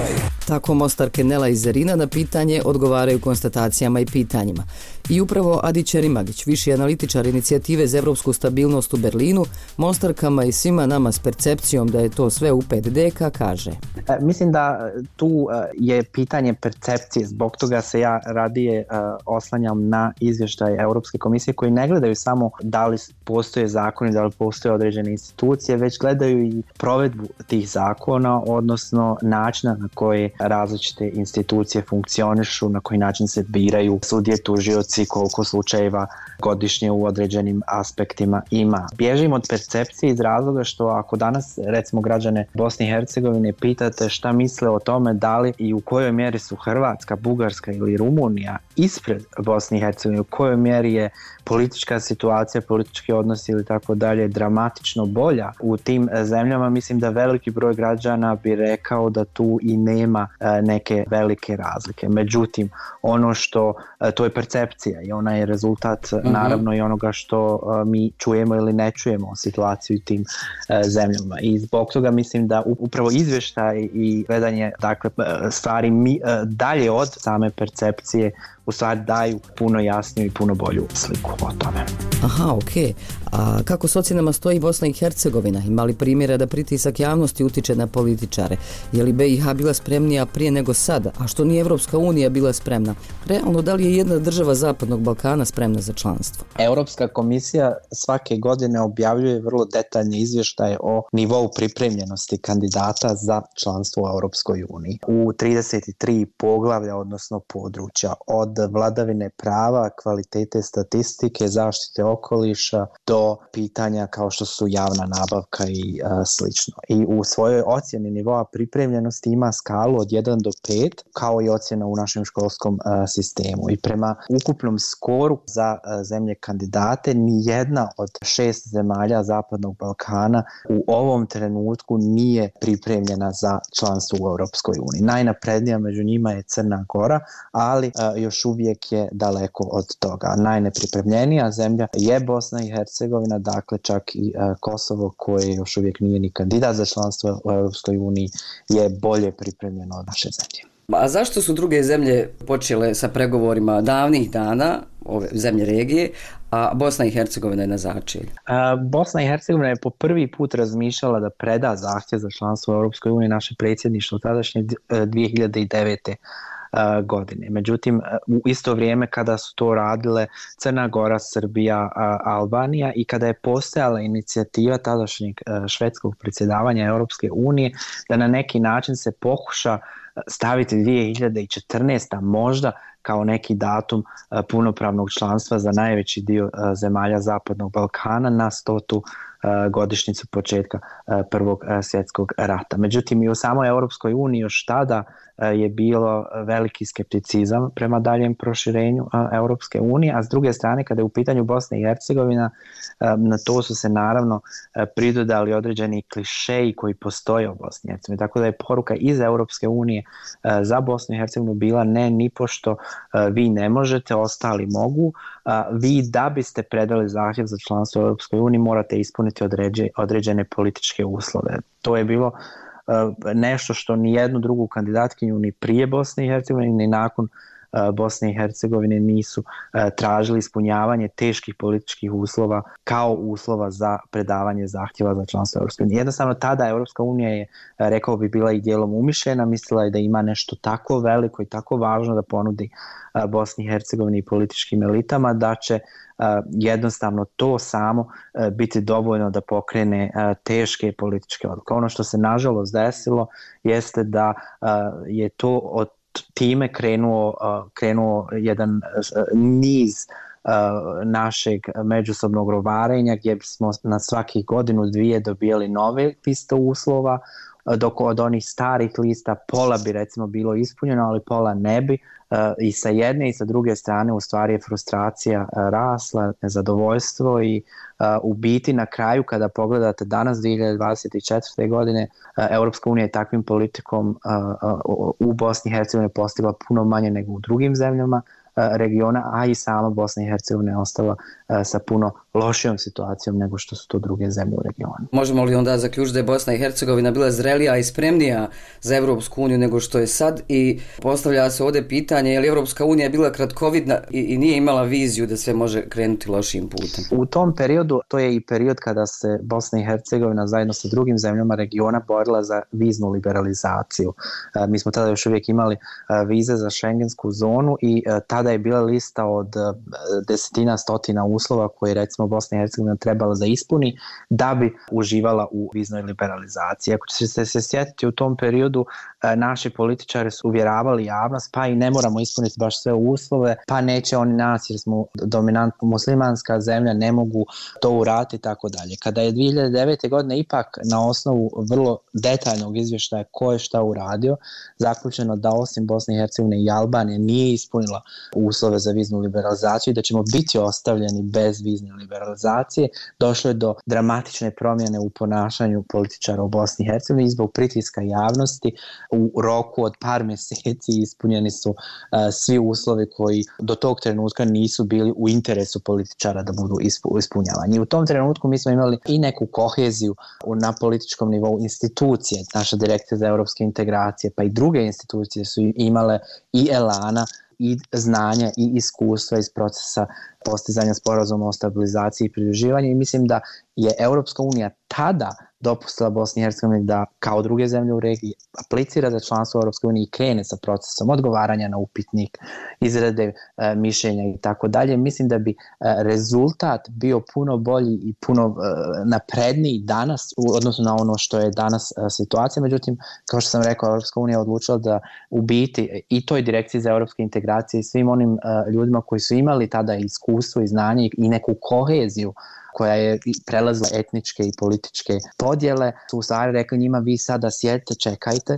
Tako Mostarke Nela i Zerina na pitanje odgovaraju konstatacijama i pitanjima. I upravo Adi Čerimagić, viši analitičar inicijative za evropsku stabilnost u Berlinu, Mostarkama i svima nama s percepcijom da je to sve u 5 kaže. Mislim da tu je pitanje percepcije, zbog toga se ja radije oslanjam na izvještaj Europske komisije koji ne gledaju samo da li postoje zakoni, da li postoje određene institucije, već gledaju i provedbu tih zakona, odnosno načina na koji različite institucije funkcionišu, na koji način se biraju sudije, tužioci, koliko slučajeva godišnje u određenim aspektima ima. Bježim od percepcije iz razloga što ako danas recimo građane Bosne i Hercegovine pitate šta misle o tome da li i u kojoj mjeri su Hrvatska, Bugarska ili Rumunija ispred Bosne i Hercegovine, u kojoj mjeri je politička situacija, politički odnosi ili tako dalje dramatično bolja u tim zemljama, mislim da veliki broj građana bi rekao da tu i nema neke velike razlike. Međutim, ono što, to je percepcija i ona je rezultat naravno i onoga što mi čujemo ili ne čujemo o situaciji u tim zemljama. I zbog toga mislim da upravo izvještaj i gledanje dakle, stvari dalje od same percepcije u stvari daju puno jasniju i puno bolju sliku o tome. Aha, okej. A kako s ocjenama stoji Bosna i Hercegovina? Ima li primjera da pritisak javnosti utiče na političare? Je li BiH bila spremnija prije nego sada? A što nije Evropska unija bila spremna? Realno, da li je jedna država Zapadnog Balkana spremna za članstvo? Europska komisija svake godine objavljuje vrlo detaljne izvještaje o nivou pripremljenosti kandidata za članstvo u Europskoj uniji. U 33 poglavlja, odnosno područja, od vladavine prava, kvalitete statistike, zaštite okoliša do pitanja kao što su javna nabavka i slično. I u svojoj ocjeni nivoa pripremljenosti ima skalu od 1 do 5, kao i ocjena u našem školskom sistemu. I prema ukupnom skoru za zemlje kandidate, ni jedna od 6 zemalja Zapadnog Balkana u ovom trenutku nije pripremljena za članstvo u Europskoj uniji. Najnaprednija među njima je Crna Gora, ali još uvijek je daleko od toga. Najnepripremljenija zemlja je Bosna i Hercegovina, dakle čak i Kosovo koje još uvijek nije ni kandidat za članstvo u Europskoj uniji je bolje pripremljeno od naše zemlje. A zašto su druge zemlje počele sa pregovorima davnih dana, ove zemlje regije, a Bosna i Hercegovina je na začelju? Bosna i Hercegovina je po prvi put razmišljala da preda zahtjev za članstvo u Europskoj uniji naše predsjedništvo tadašnje 2009. godine. Međutim, u isto vrijeme kada su to radile Crna Gora, Srbija, Albanija i kada je postojala inicijativa tadašnjeg švedskog predsjedavanja Europske unije da na neki način se pokuša staviti 2014. možda kao neki datum punopravnog članstva za najveći dio zemalja Zapadnog Balkana na 100. godišnjicu početka Prvog svjetskog rata. Međutim, i u samoj Europskoj uniji još tada je bilo veliki skepticizam prema daljem proširenju Europske unije, a s druge strane, kada je u pitanju Bosna i Hercegovina, na to su se naravno pridodali određeni klišeji koji postoje u Bosni i Hercegovini. Tako da je poruka iz Europske unije za Bosnu i Hercegovinu bila ne, nipošto vi ne možete, ostali mogu. Vi da biste predali zahtjev za članstvo u Europskoj uniji morate ispuniti određene političke uslove. To je bilo nešto što ni jednu drugu kandidatkinju ni prije Bosne i Hercegovine ni nakon Bosne i Hercegovine nisu tražili ispunjavanje teških političkih uslova kao uslova za predavanje zahtjeva za članstvo Europske unije. Jednostavno tada Europska unija je, rekao bi, bila i dijelom umišljena, mislila je da ima nešto tako veliko i tako važno da ponudi Bosni i Hercegovini i političkim elitama da će jednostavno to samo biti dovoljno da pokrene teške političke odluke. Ono što se nažalost desilo jeste da je to od time krenuo jedan niz našeg međusobnog rovarenja gdje smo na svakih godinu dvije dobijali nove liste uslova, dok od onih starih lista pola bi recimo bilo ispunjeno, ali pola ne bi. I sa jedne i sa druge strane u stvari je frustracija rasla, nezadovoljstvo i u biti na kraju kada pogledate danas 2024. godine Europska unija je takvim politikom u Bosni i Hercegovini postigla puno manje nego u drugim zemljama regiona, a i sama Bosna i Hercegovina je ostala sa puno lošijom situacijom nego što su to druge zemlje u regionu. Možemo li onda zaključiti da je Bosna i Hercegovina bila zrelija i spremnija za Evropsku uniju nego što je sad i postavlja se ovdje pitanje je li Evropska unija bila kratkovidna i nije imala viziju da sve može krenuti lošijim putem? U tom periodu, to je i period kada se Bosna i Hercegovina zajedno sa drugim zemljama regiona borila za viznu liberalizaciju. Mi smo tada još uvijek imali vize za šengensku zonu i tada je bila lista od desetina, stotina uslova koje recimo Bosna i Hercegovina trebala da ispuni da bi uživala u viznoj liberalizaciji. Ako ćete se sjetiti u tom periodu, naši političari su uvjeravali javnost, pa i ne moramo ispuniti baš sve uslove, pa neće oni nas jer smo dominantno muslimanska zemlja, ne mogu to uraditi i tako dalje. Kada je 2009. godine ipak na osnovu vrlo detaljnog izvještaja ko je šta uradio, zaključeno da osim Bosne i Hercegovine i Albanije nije ispunila uslove za viznu liberalizaciju i da ćemo biti ostavljeni bez vizne liberalizacije, došlo je do dramatične promjene u ponašanju političara u Bosni i Hercegovini i zbog pritiska javnosti u roku od par mjeseci ispunjeni su svi uslovi koji do tog trenutka nisu bili u interesu političara da budu ispunjavani. I u tom trenutku mi smo imali i neku koheziju na političkom nivou institucije, naša direkcija za europske integracije, pa i druge institucije su imale i elana i znanja i iskustva iz procesa postizanja sporazuma o stabilizaciji i pridruživanju i mislim da je Europska unija tada dopustila Bosni i Hercegovini da kao druge zemlje u regiji aplicira za članstvo u Europskoj uniji i krene sa procesom odgovaranja na upitnik, izrade mišljenja i tako dalje. Mislim da bi rezultat bio puno bolji i puno napredniji danas u odnosu na ono što je danas situacija. Međutim, kao što sam rekao, Europska unija je odlučila da u biti i toj direkciji za europske integracije i svim onim ljudima koji su imali tada iskustvo i znanje i neku koheziju koja je prelazila etničke i političke podjele, su u stvari rekli njima vi sada sjedite, čekajte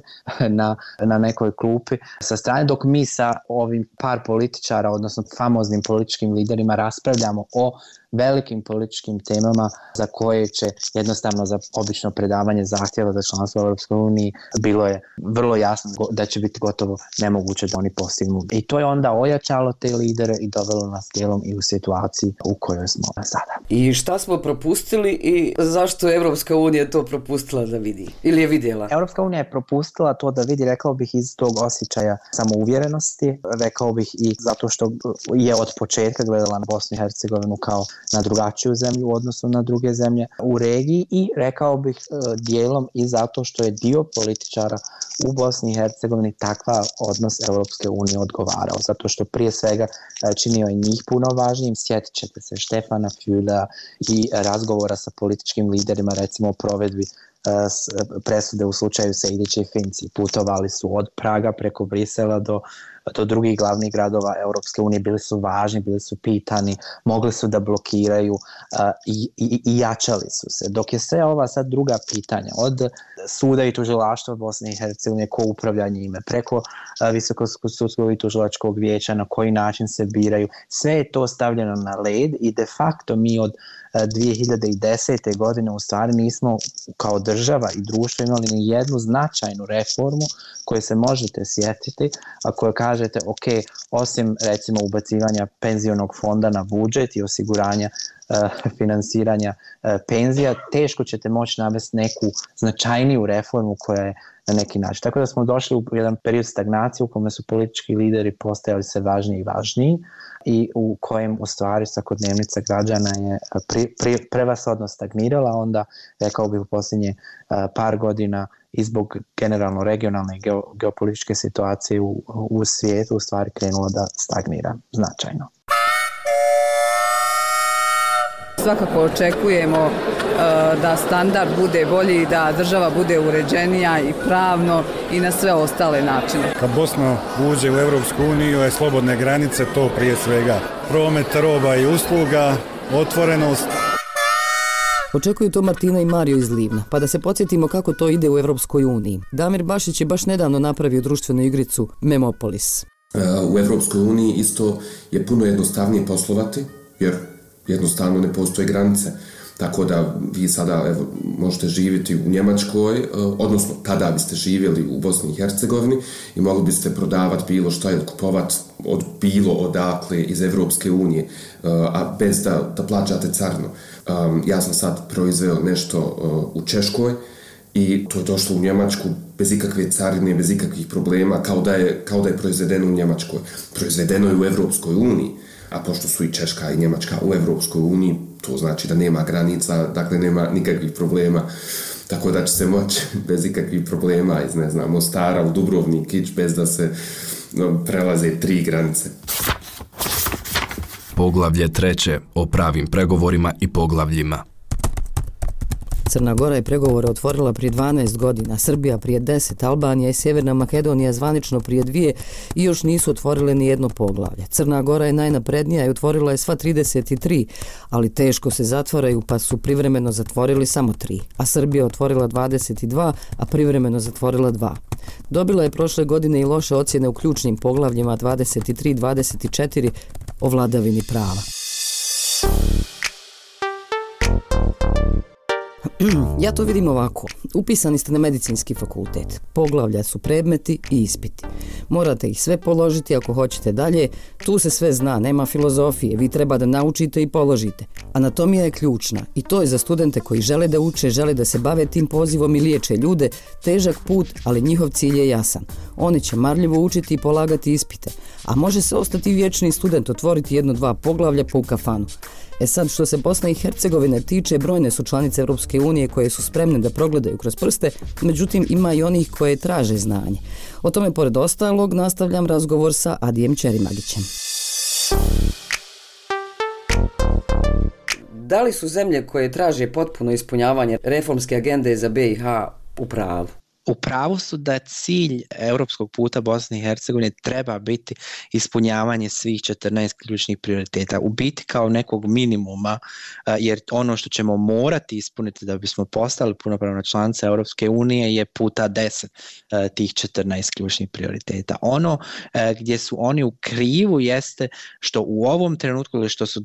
na nekoj klupi sa strane dok mi sa ovim par političara, odnosno famoznim političkim liderima raspravljamo o velikim političkim temama za koje će jednostavno za obično predavanje zahtjeva za članstvo u Europskoj uniji bilo je vrlo jasno da će biti gotovo nemoguće da oni postignu. I to je onda ojačalo te lidere i dovelo nas dijelom i u situaciji u kojoj smo sada. I šta smo propustili i zašto je Europska unija to propustila da vidi? Ili je vidjela? Europska unija je propustila to da vidi, rekao bih, iz tog osjećaja samouvjerenosti, rekao bih i zato što je od početka gledala na Bosnu i Hercegovinu kao na drugačiju zemlju u odnosu na druge zemlje u regiji i rekao bih dijelom i zato što je dio političara u Bosni i Hercegovini takva odnos Europske unije odgovarao, zato što prije svega činio je njih puno važnijim. Sjetit ćete se Štefana Fülea i razgovora sa političkim liderima, recimo o provedbi presude u slučaju Sejdić i Finci. Putovali su od Praga preko Brisela do drugih glavnih gradova Europske unije, bili su važni, bili su pitani, mogli su da blokiraju i jačali su se. Dok je sve ova sad druga pitanja, od suda i tužilaštva Bosne i Hercegovine, ko upravlja njime, preko Visokog sudskog i tužilačkog vijeća, na koji način se biraju, sve je to stavljeno na led i de facto mi od 2010. godine u stvari nismo kao država i društvo imali ni jednu značajnu reformu koju se možete sjetiti, a koju kažete ok, osim recimo ubacivanja penzionog fonda na budžet i osiguranja finansiranja penzija, teško ćete moći navesti neku značajniju reformu koja je na neki način. Tako da smo došli u jedan period stagnacije u kome su politički lideri postajali sve važniji i važniji i u kojem u stvari svakodnevnica građana je prevashodno stagnirala, onda rekao bih u posljednje par godina i zbog generalno regionalne i geopolitičke situacije u svijetu u stvari krenula da stagnira značajno. Svakako očekujemo da standard bude bolji, da država bude uređenija i pravno i na sve ostale načine. Kad Bosna uđe u Europsku uniju je slobodne granice, to prije svega promet roba i usluga, otvorenost. Očekuju to Martina i Mario iz Livna, pa da se podsjetimo kako to ide u Europskoj uniji. Damir Bašić je baš nedavno napravio društvenu igricu Memopolis. U Europskoj uniji isto je puno jednostavnije poslovati, jer jednostavno ne postoje granice. Tako da vi sada evo, možete živjeti u Njemačkoj, odnosno tada biste živjeli u Bosni i Hercegovini i mogli biste prodavati bilo šta ili kupovati od bilo odakle iz Evropske unije, a bez da plaćate carinu. Ja sam sad proizveo nešto u Češkoj i to je došlo u Njemačku bez ikakve carine, bez ikakvih problema, kao da je proizvedeno u Njemačkoj. Proizvedeno je u Evropskoj uniji, a pošto su i Češka i Njemačka u Evropskoj uniji, to znači da nema granica, dakle nema nikakvih problema. Tako da će se moći bez ikakvih problema iz, ne znam, Mostara u Dubrovnik ići bez da se prelaze 3 granice. Poglavlje 3. o pravim pregovorima i poglavljima. Crna Gora je pregovore otvorila prije 12 godina, Srbija prije 10, Albanija i Sjeverna Makedonija zvanično prije 2 i još nisu otvorile ni jedno poglavlje. Crna Gora je najnaprednija i otvorila je sva 33, ali teško se zatvaraju pa su privremeno zatvorili samo 3, a Srbija otvorila 22, a privremeno zatvorila 2. Dobila je prošle godine i loše ocjene u ključnim poglavljima 23 i 24 o vladavini prava. Ja to vidim ovako. Upisani ste na medicinski fakultet. Poglavlja su predmeti i ispiti. Morate ih sve položiti ako hoćete dalje. Tu se sve zna, nema filozofije. Vi treba da naučite i položite. Anatomija je ključna i to je za studente koji žele da uče, žele da se bave tim pozivom i liječe ljude. Težak put, ali njihov cilj je jasan. Oni će marljivo učiti i polagati ispite. A može se ostati vječni student, otvoriti 1-2 poglavlja po u kafanu. Sad, što se Bosne i Hercegovine tiče, brojne su članice Europske unije koje su spremne da progledaju kroz prste, međutim ima i onih koje traže znanje. O tome, pored ostalog, nastavljam razgovor sa Adijem Ćerimagićem. Da li su zemlje koje traže potpuno ispunjavanje reformske agende za BiH u pravu? U pravu su da cilj europskog puta Bosne i Hercegovine treba biti ispunjavanje svih 14 ključnih prioriteta. U biti kao nekog minimuma, jer ono što ćemo morati ispuniti da bismo postali punopravna članica Europske unije je puta 10 tih 14 ključnih prioriteta. Ono gdje su oni u krivu jeste što u ovom trenutku ili što su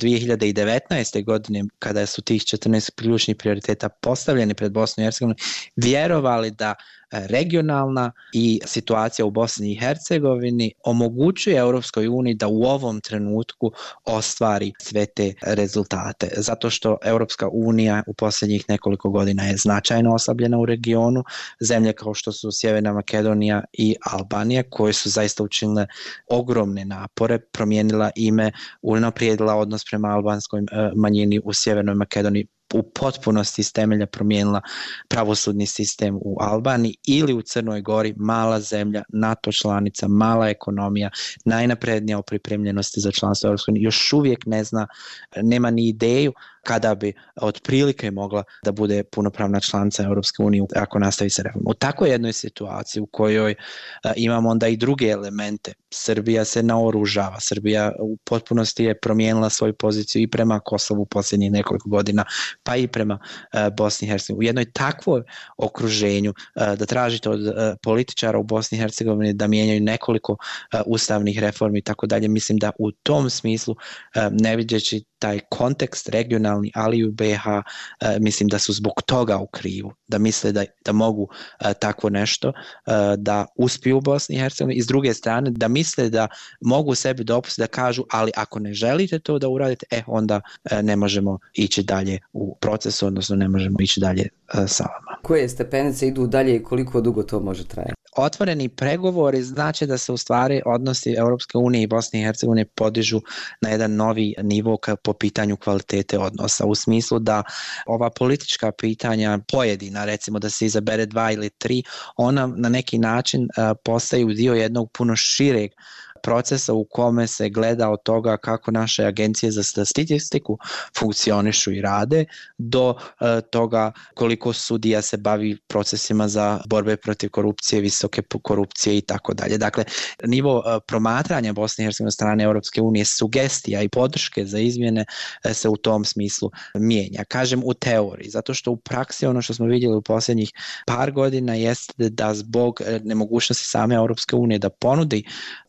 2019. godine kada su tih 14 ključnih prioriteta postavljeni pred Bosnu i Hercegovinu vjerovali da regionalna i situacija u Bosni i Hercegovini omogućuje Europskoj uniji da u ovom trenutku ostvari sve te rezultate. Zato što Europska unija u posljednjih nekoliko godina je značajno oslabljena u regionu. Zemlje kao što su Sjeverna Makedonija i Albanija koje su zaista učinile ogromne napore, promijenila ime, unaprijedila odnos prema albanskoj manjini u Sjevernoj Makedoniji, u potpunosti iz temelja promijenila pravosudni sistem u Albaniji ili u Crnoj Gori, mala zemlja, NATO članica, mala ekonomija, najnaprednija u pripremljenosti za članstvo Europske unije, još uvijek ne zna, nema ni ideju kada bi otprilike mogla da bude punopravna članica Europske unije ako nastavi se reforma. U takvoj jednoj situaciji u kojoj imamo onda i druge elemente, Srbija se naoružava, Srbija u potpunosti je promijenila svoju poziciju i prema Kosovu u posljednjih nekoliko godina, pa i prema Bosni i Hercegovini. U jednoj takvoj okruženju da tražite od političara u Bosni i Hercegovini da mijenjaju nekoliko ustavnih reformi i tako dalje, mislim da u tom smislu ne vidjeći taj kontekst regionalni, ali i u BiH, mislim da su zbog toga u krivu, da misle da mogu tako nešto, da uspiju u Bosni i Hercegovini i s druge strane da misle da mogu sebi dopustiti da kažu ali ako ne želite to da uradite, onda ne možemo ići dalje u procesu, odnosno ne možemo ići dalje sa vama. Koje stepenice idu dalje i koliko dugo to može trajati? Otvoreni pregovori znači da se u stvari odnosi Europske unije i Bosne i Hercegovine podižu na jedan novi nivo po pitanju kvalitete odnosa, u smislu da ova politička pitanja pojedina, recimo da se izabere 2 ili 3, ona na neki način postaju dio jednog puno šireg procesa u kome se gleda od toga kako naše agencije za statistiku funkcionišu i rade, do toga koliko sudija se bavi procesima za borbe protiv korupcije, visoke korupcije i tako dalje. Dakle, nivo promatranja Bosne i Hercegovine strane Europske unije, sugestija i podrške za izmjene se u tom smislu mijenja. Kažem u teoriji, zato što u praksi ono što smo vidjeli u posljednjih par godina jeste da zbog nemogućnosti same Europske unije da ponudi konkretne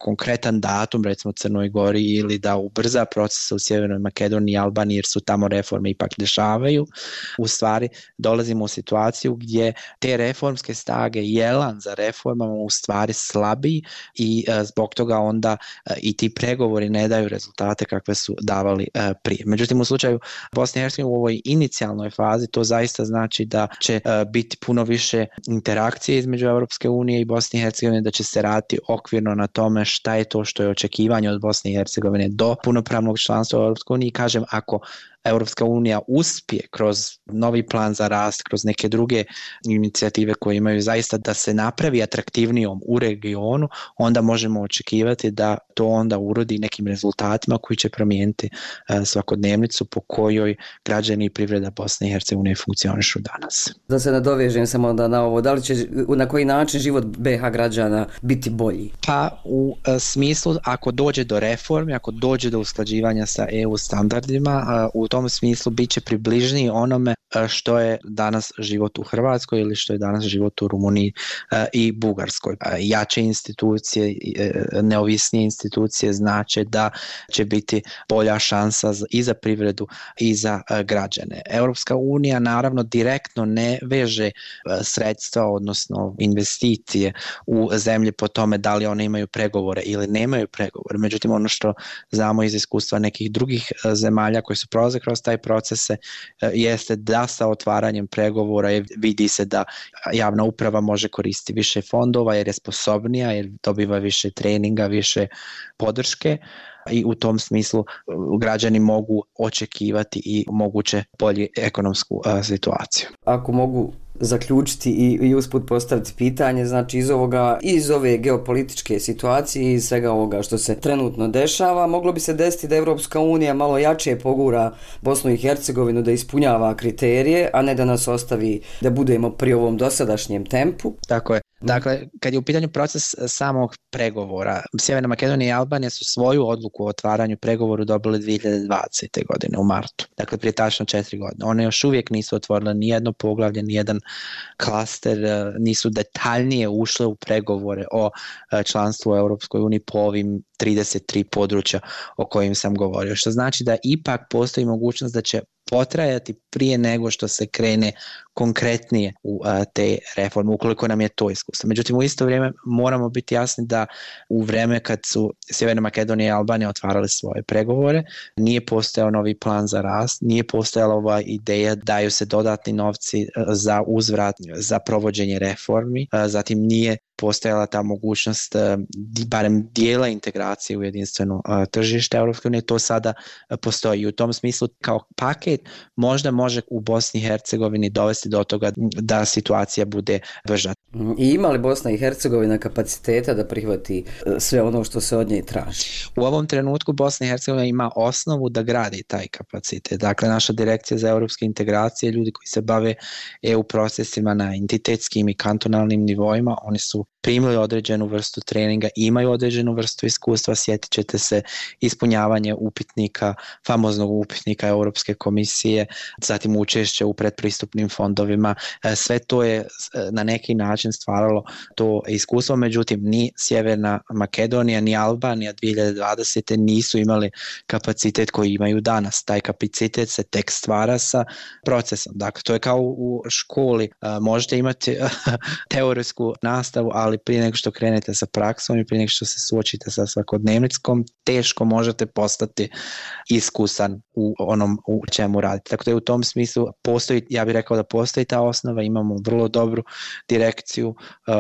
konkretan datum, recimo u Crnoj Gori, ili da ubrza procese u Sjevernoj Makedoniji i Albaniji, jer su tamo reforme ipak dešavaju. U stvari dolazimo u situaciju gdje te reformske snage i elan za reformama u stvari slabi i zbog toga onda i ti pregovori ne daju rezultate kakve su davali prije. Međutim, u slučaju Bosne i Hercegovine u ovoj inicijalnoj fazi to zaista znači da će biti puno više interakcije između Europske unije i Bosne i Hercegovine, da će se raditi okvirno na tome šta je to što je očekivanje od Bosne i Hercegovine do punopravnog članstva u Europskoj uniji. Kažem, ako Europska unija uspije kroz novi plan za rast, kroz neke druge inicijative koje imaju zaista da se napravi atraktivnijom u regionu, onda možemo očekivati da to onda urodi nekim rezultatima koji će promijeniti svakodnevnicu po kojoj građani i privreda Bosne i Hercegovine funkcionišu danas. Da se nadovežem samo onda na ovo, da li će na koji način život BiH građana biti bolji? Pa u smislu ako dođe do reforme, ako dođe do usklađivanja sa EU standardima, u tom smislu bit će približniji onome što je danas život u Hrvatskoj ili što je danas život u Rumuniji i Bugarskoj. Jače institucije, neovisnije institucije znače da će biti bolja šansa i za privredu i za građane. Europska unija naravno direktno ne veže sredstva, odnosno investicije u zemlje po tome da li one imaju pregovore ili nemaju pregovore. Međutim, ono što znamo iz iskustva nekih drugih zemalja koji su prolaze kroz taj procese jeste da sa otvaranjem pregovora vidi se da javna uprava može koristiti više fondova jer je sposobnija, jer dobiva više treninga, više podrške i u tom smislu građani mogu očekivati i moguće bolju ekonomsku situaciju. Ako mogu zaključiti i usput postaviti pitanje, znači iz ove geopolitičke situacije i svega ovoga što se trenutno dešava, moglo bi se desiti da Europska unija malo jače pogura Bosnu i Hercegovinu da ispunjava kriterije, a ne da nas ostavi da budemo pri ovom dosadašnjem tempu. Tako je. Dakle, kad je u pitanju proces samog pregovora, Sjeverna Makedonija i Albanija su svoju odluku o otvaranju pregovoru dobili 2020. godine u martu. Dakle, prije tačno 4 godine. One još uvijek nisu otvorile nijedno poglavlje, nijedan klaster, nisu detaljnije ušle u pregovore o članstvu u Europskoj uniji po ovim 33 područja o kojim sam govorio. Što znači da ipak postoji mogućnost da će potrajati prije nego što se krene konkretnije u te reforme, ukoliko nam je to iskustvo. Međutim, u isto vrijeme moramo biti jasni da u vrijeme kad su Sjeverna Makedonija i Albanija otvarali svoje pregovore, nije postojao novi plan za rast, nije postojala ova ideja daju se dodatni novci za uzvrat, za provođenje reformi, zatim nije postojala ta mogućnost barem dijela integracije u jedinstveno tržište Europske unije, to sada postoji. I u tom smislu kao paket možda može u Bosni i Hercegovini dovesti do toga da situacija bude brža. I ima li Bosna i Hercegovina kapaciteta da prihvati sve ono što se od nje traži? U ovom trenutku Bosna i Hercegovina ima osnovu da gradi taj kapacitet. Dakle, naša direkcija za europske integracije, ljudi koji se bave EU procesima na entitetskim i kantonalnim nivoima, oni su primili određenu vrstu treninga, imaju određenu vrstu iskustva, sjetit ćete se ispunjavanje upitnika, famoznog upitnika Europske komisije, zatim učešće u predpristupnim fondovima, sve to je na neki način stvaralo to iskustvo, međutim ni Sjeverna Makedonija ni Albanija 2020. nisu imali kapacitet koji imaju danas. Taj kapacitet se tek stvara sa procesom. Dakle, to je kao u školi, možete imati teorijsku nastavu, ali prije nego što krenete sa praksom i prije nego što se suočite sa svakodnevnicom, teško možete postati iskusan u onom u čemu radite. Tako da je u tom smislu postoji, ja bih rekao da postoji ta osnova, imamo vrlo dobru direkciju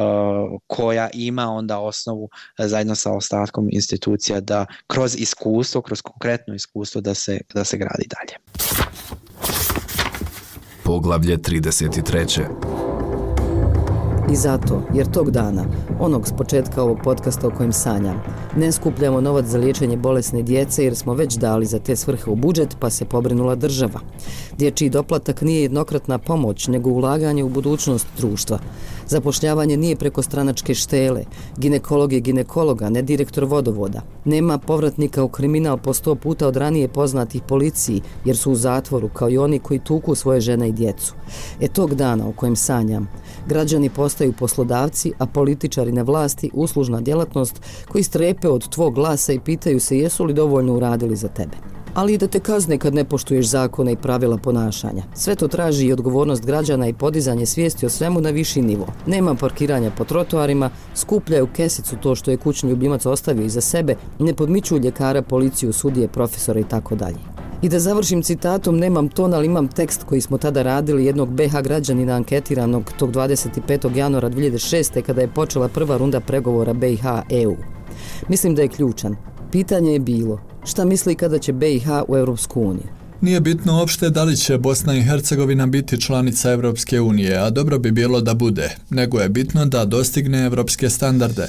koja ima onda osnovu zajedno sa ostatkom institucija da kroz iskustvo, kroz konkretno iskustvo da se gradi dalje. Poglavlje 33. I zato, jer tog dana, onog s početka ovog podcasta o kojem sanjam, ne skupljamo novac za liječenje bolesne djece jer smo već dali za te svrhe u budžet pa se pobrinula država. Dječji doplatak nije jednokratna pomoć, nego ulaganje u budućnost društva. Zapošljavanje nije preko stranačke štele, ginekolog je ginekologa, ne direktor vodovoda. Nema povratnika u kriminal po 100 puta od ranije poznatih policiji jer su u zatvoru kao i oni koji tuku svoje žene i djecu. Tog dana o kojem sanjam, građani postaju postaju poslodavci, a političari na vlasti uslužna djelatnost koji strepe od tvog glasa i pitaju se jesu li dovoljno uradili za tebe. Ali i da te kazne kad ne poštuješ zakone i pravila ponašanja. Sve to traži i odgovornost građana i podizanje svijesti o svemu na viši nivo. Nema parkiranja po trotoarima, skupljaju kesicu to što je kućni ljubimac ostavio iza sebe, ne podmičuju ljekara, policiju, sudije, profesora i tako dalje. I da završim citatom, nemam ton, ali imam tekst koji smo tada radili jednog BH građanina anketiranog tog 25. januara 2006. kada je počela prva runda pregovora BiH-EU. Mislim da je ključan. Pitanje je bilo, šta misli kada će BiH u Europsku uniju? Nije bitno uopšte da li će Bosna i Hercegovina biti članica Europske unije, a dobro bi bilo da bude, nego je bitno da dostigne evropske standarde.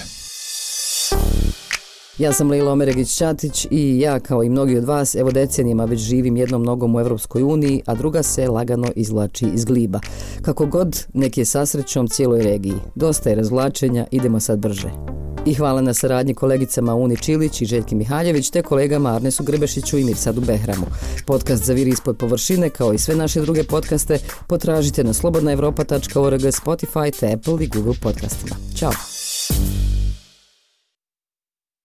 Ja sam Lejla Omeregić-Ćatić i ja, kao i mnogi od vas, evo decenijama već živim jednom nogom u Evropskoj uniji, a druga se lagano izvlači iz gliba. Kako god, nek je sa srećom cijeloj regiji. Dosta je razvlačenja, idemo sad brže. I hvala na saradnji kolegicama Uni Čilić i Željki Mihaljević, te kolegama Arnesu Grbešiću i Mirsadu Behramu. Podcast Zaviri ispod površine, kao i sve naše druge podcaste, potražite na slobodnaevropa.org, Spotify, te Apple i Google podcastima. Ćao!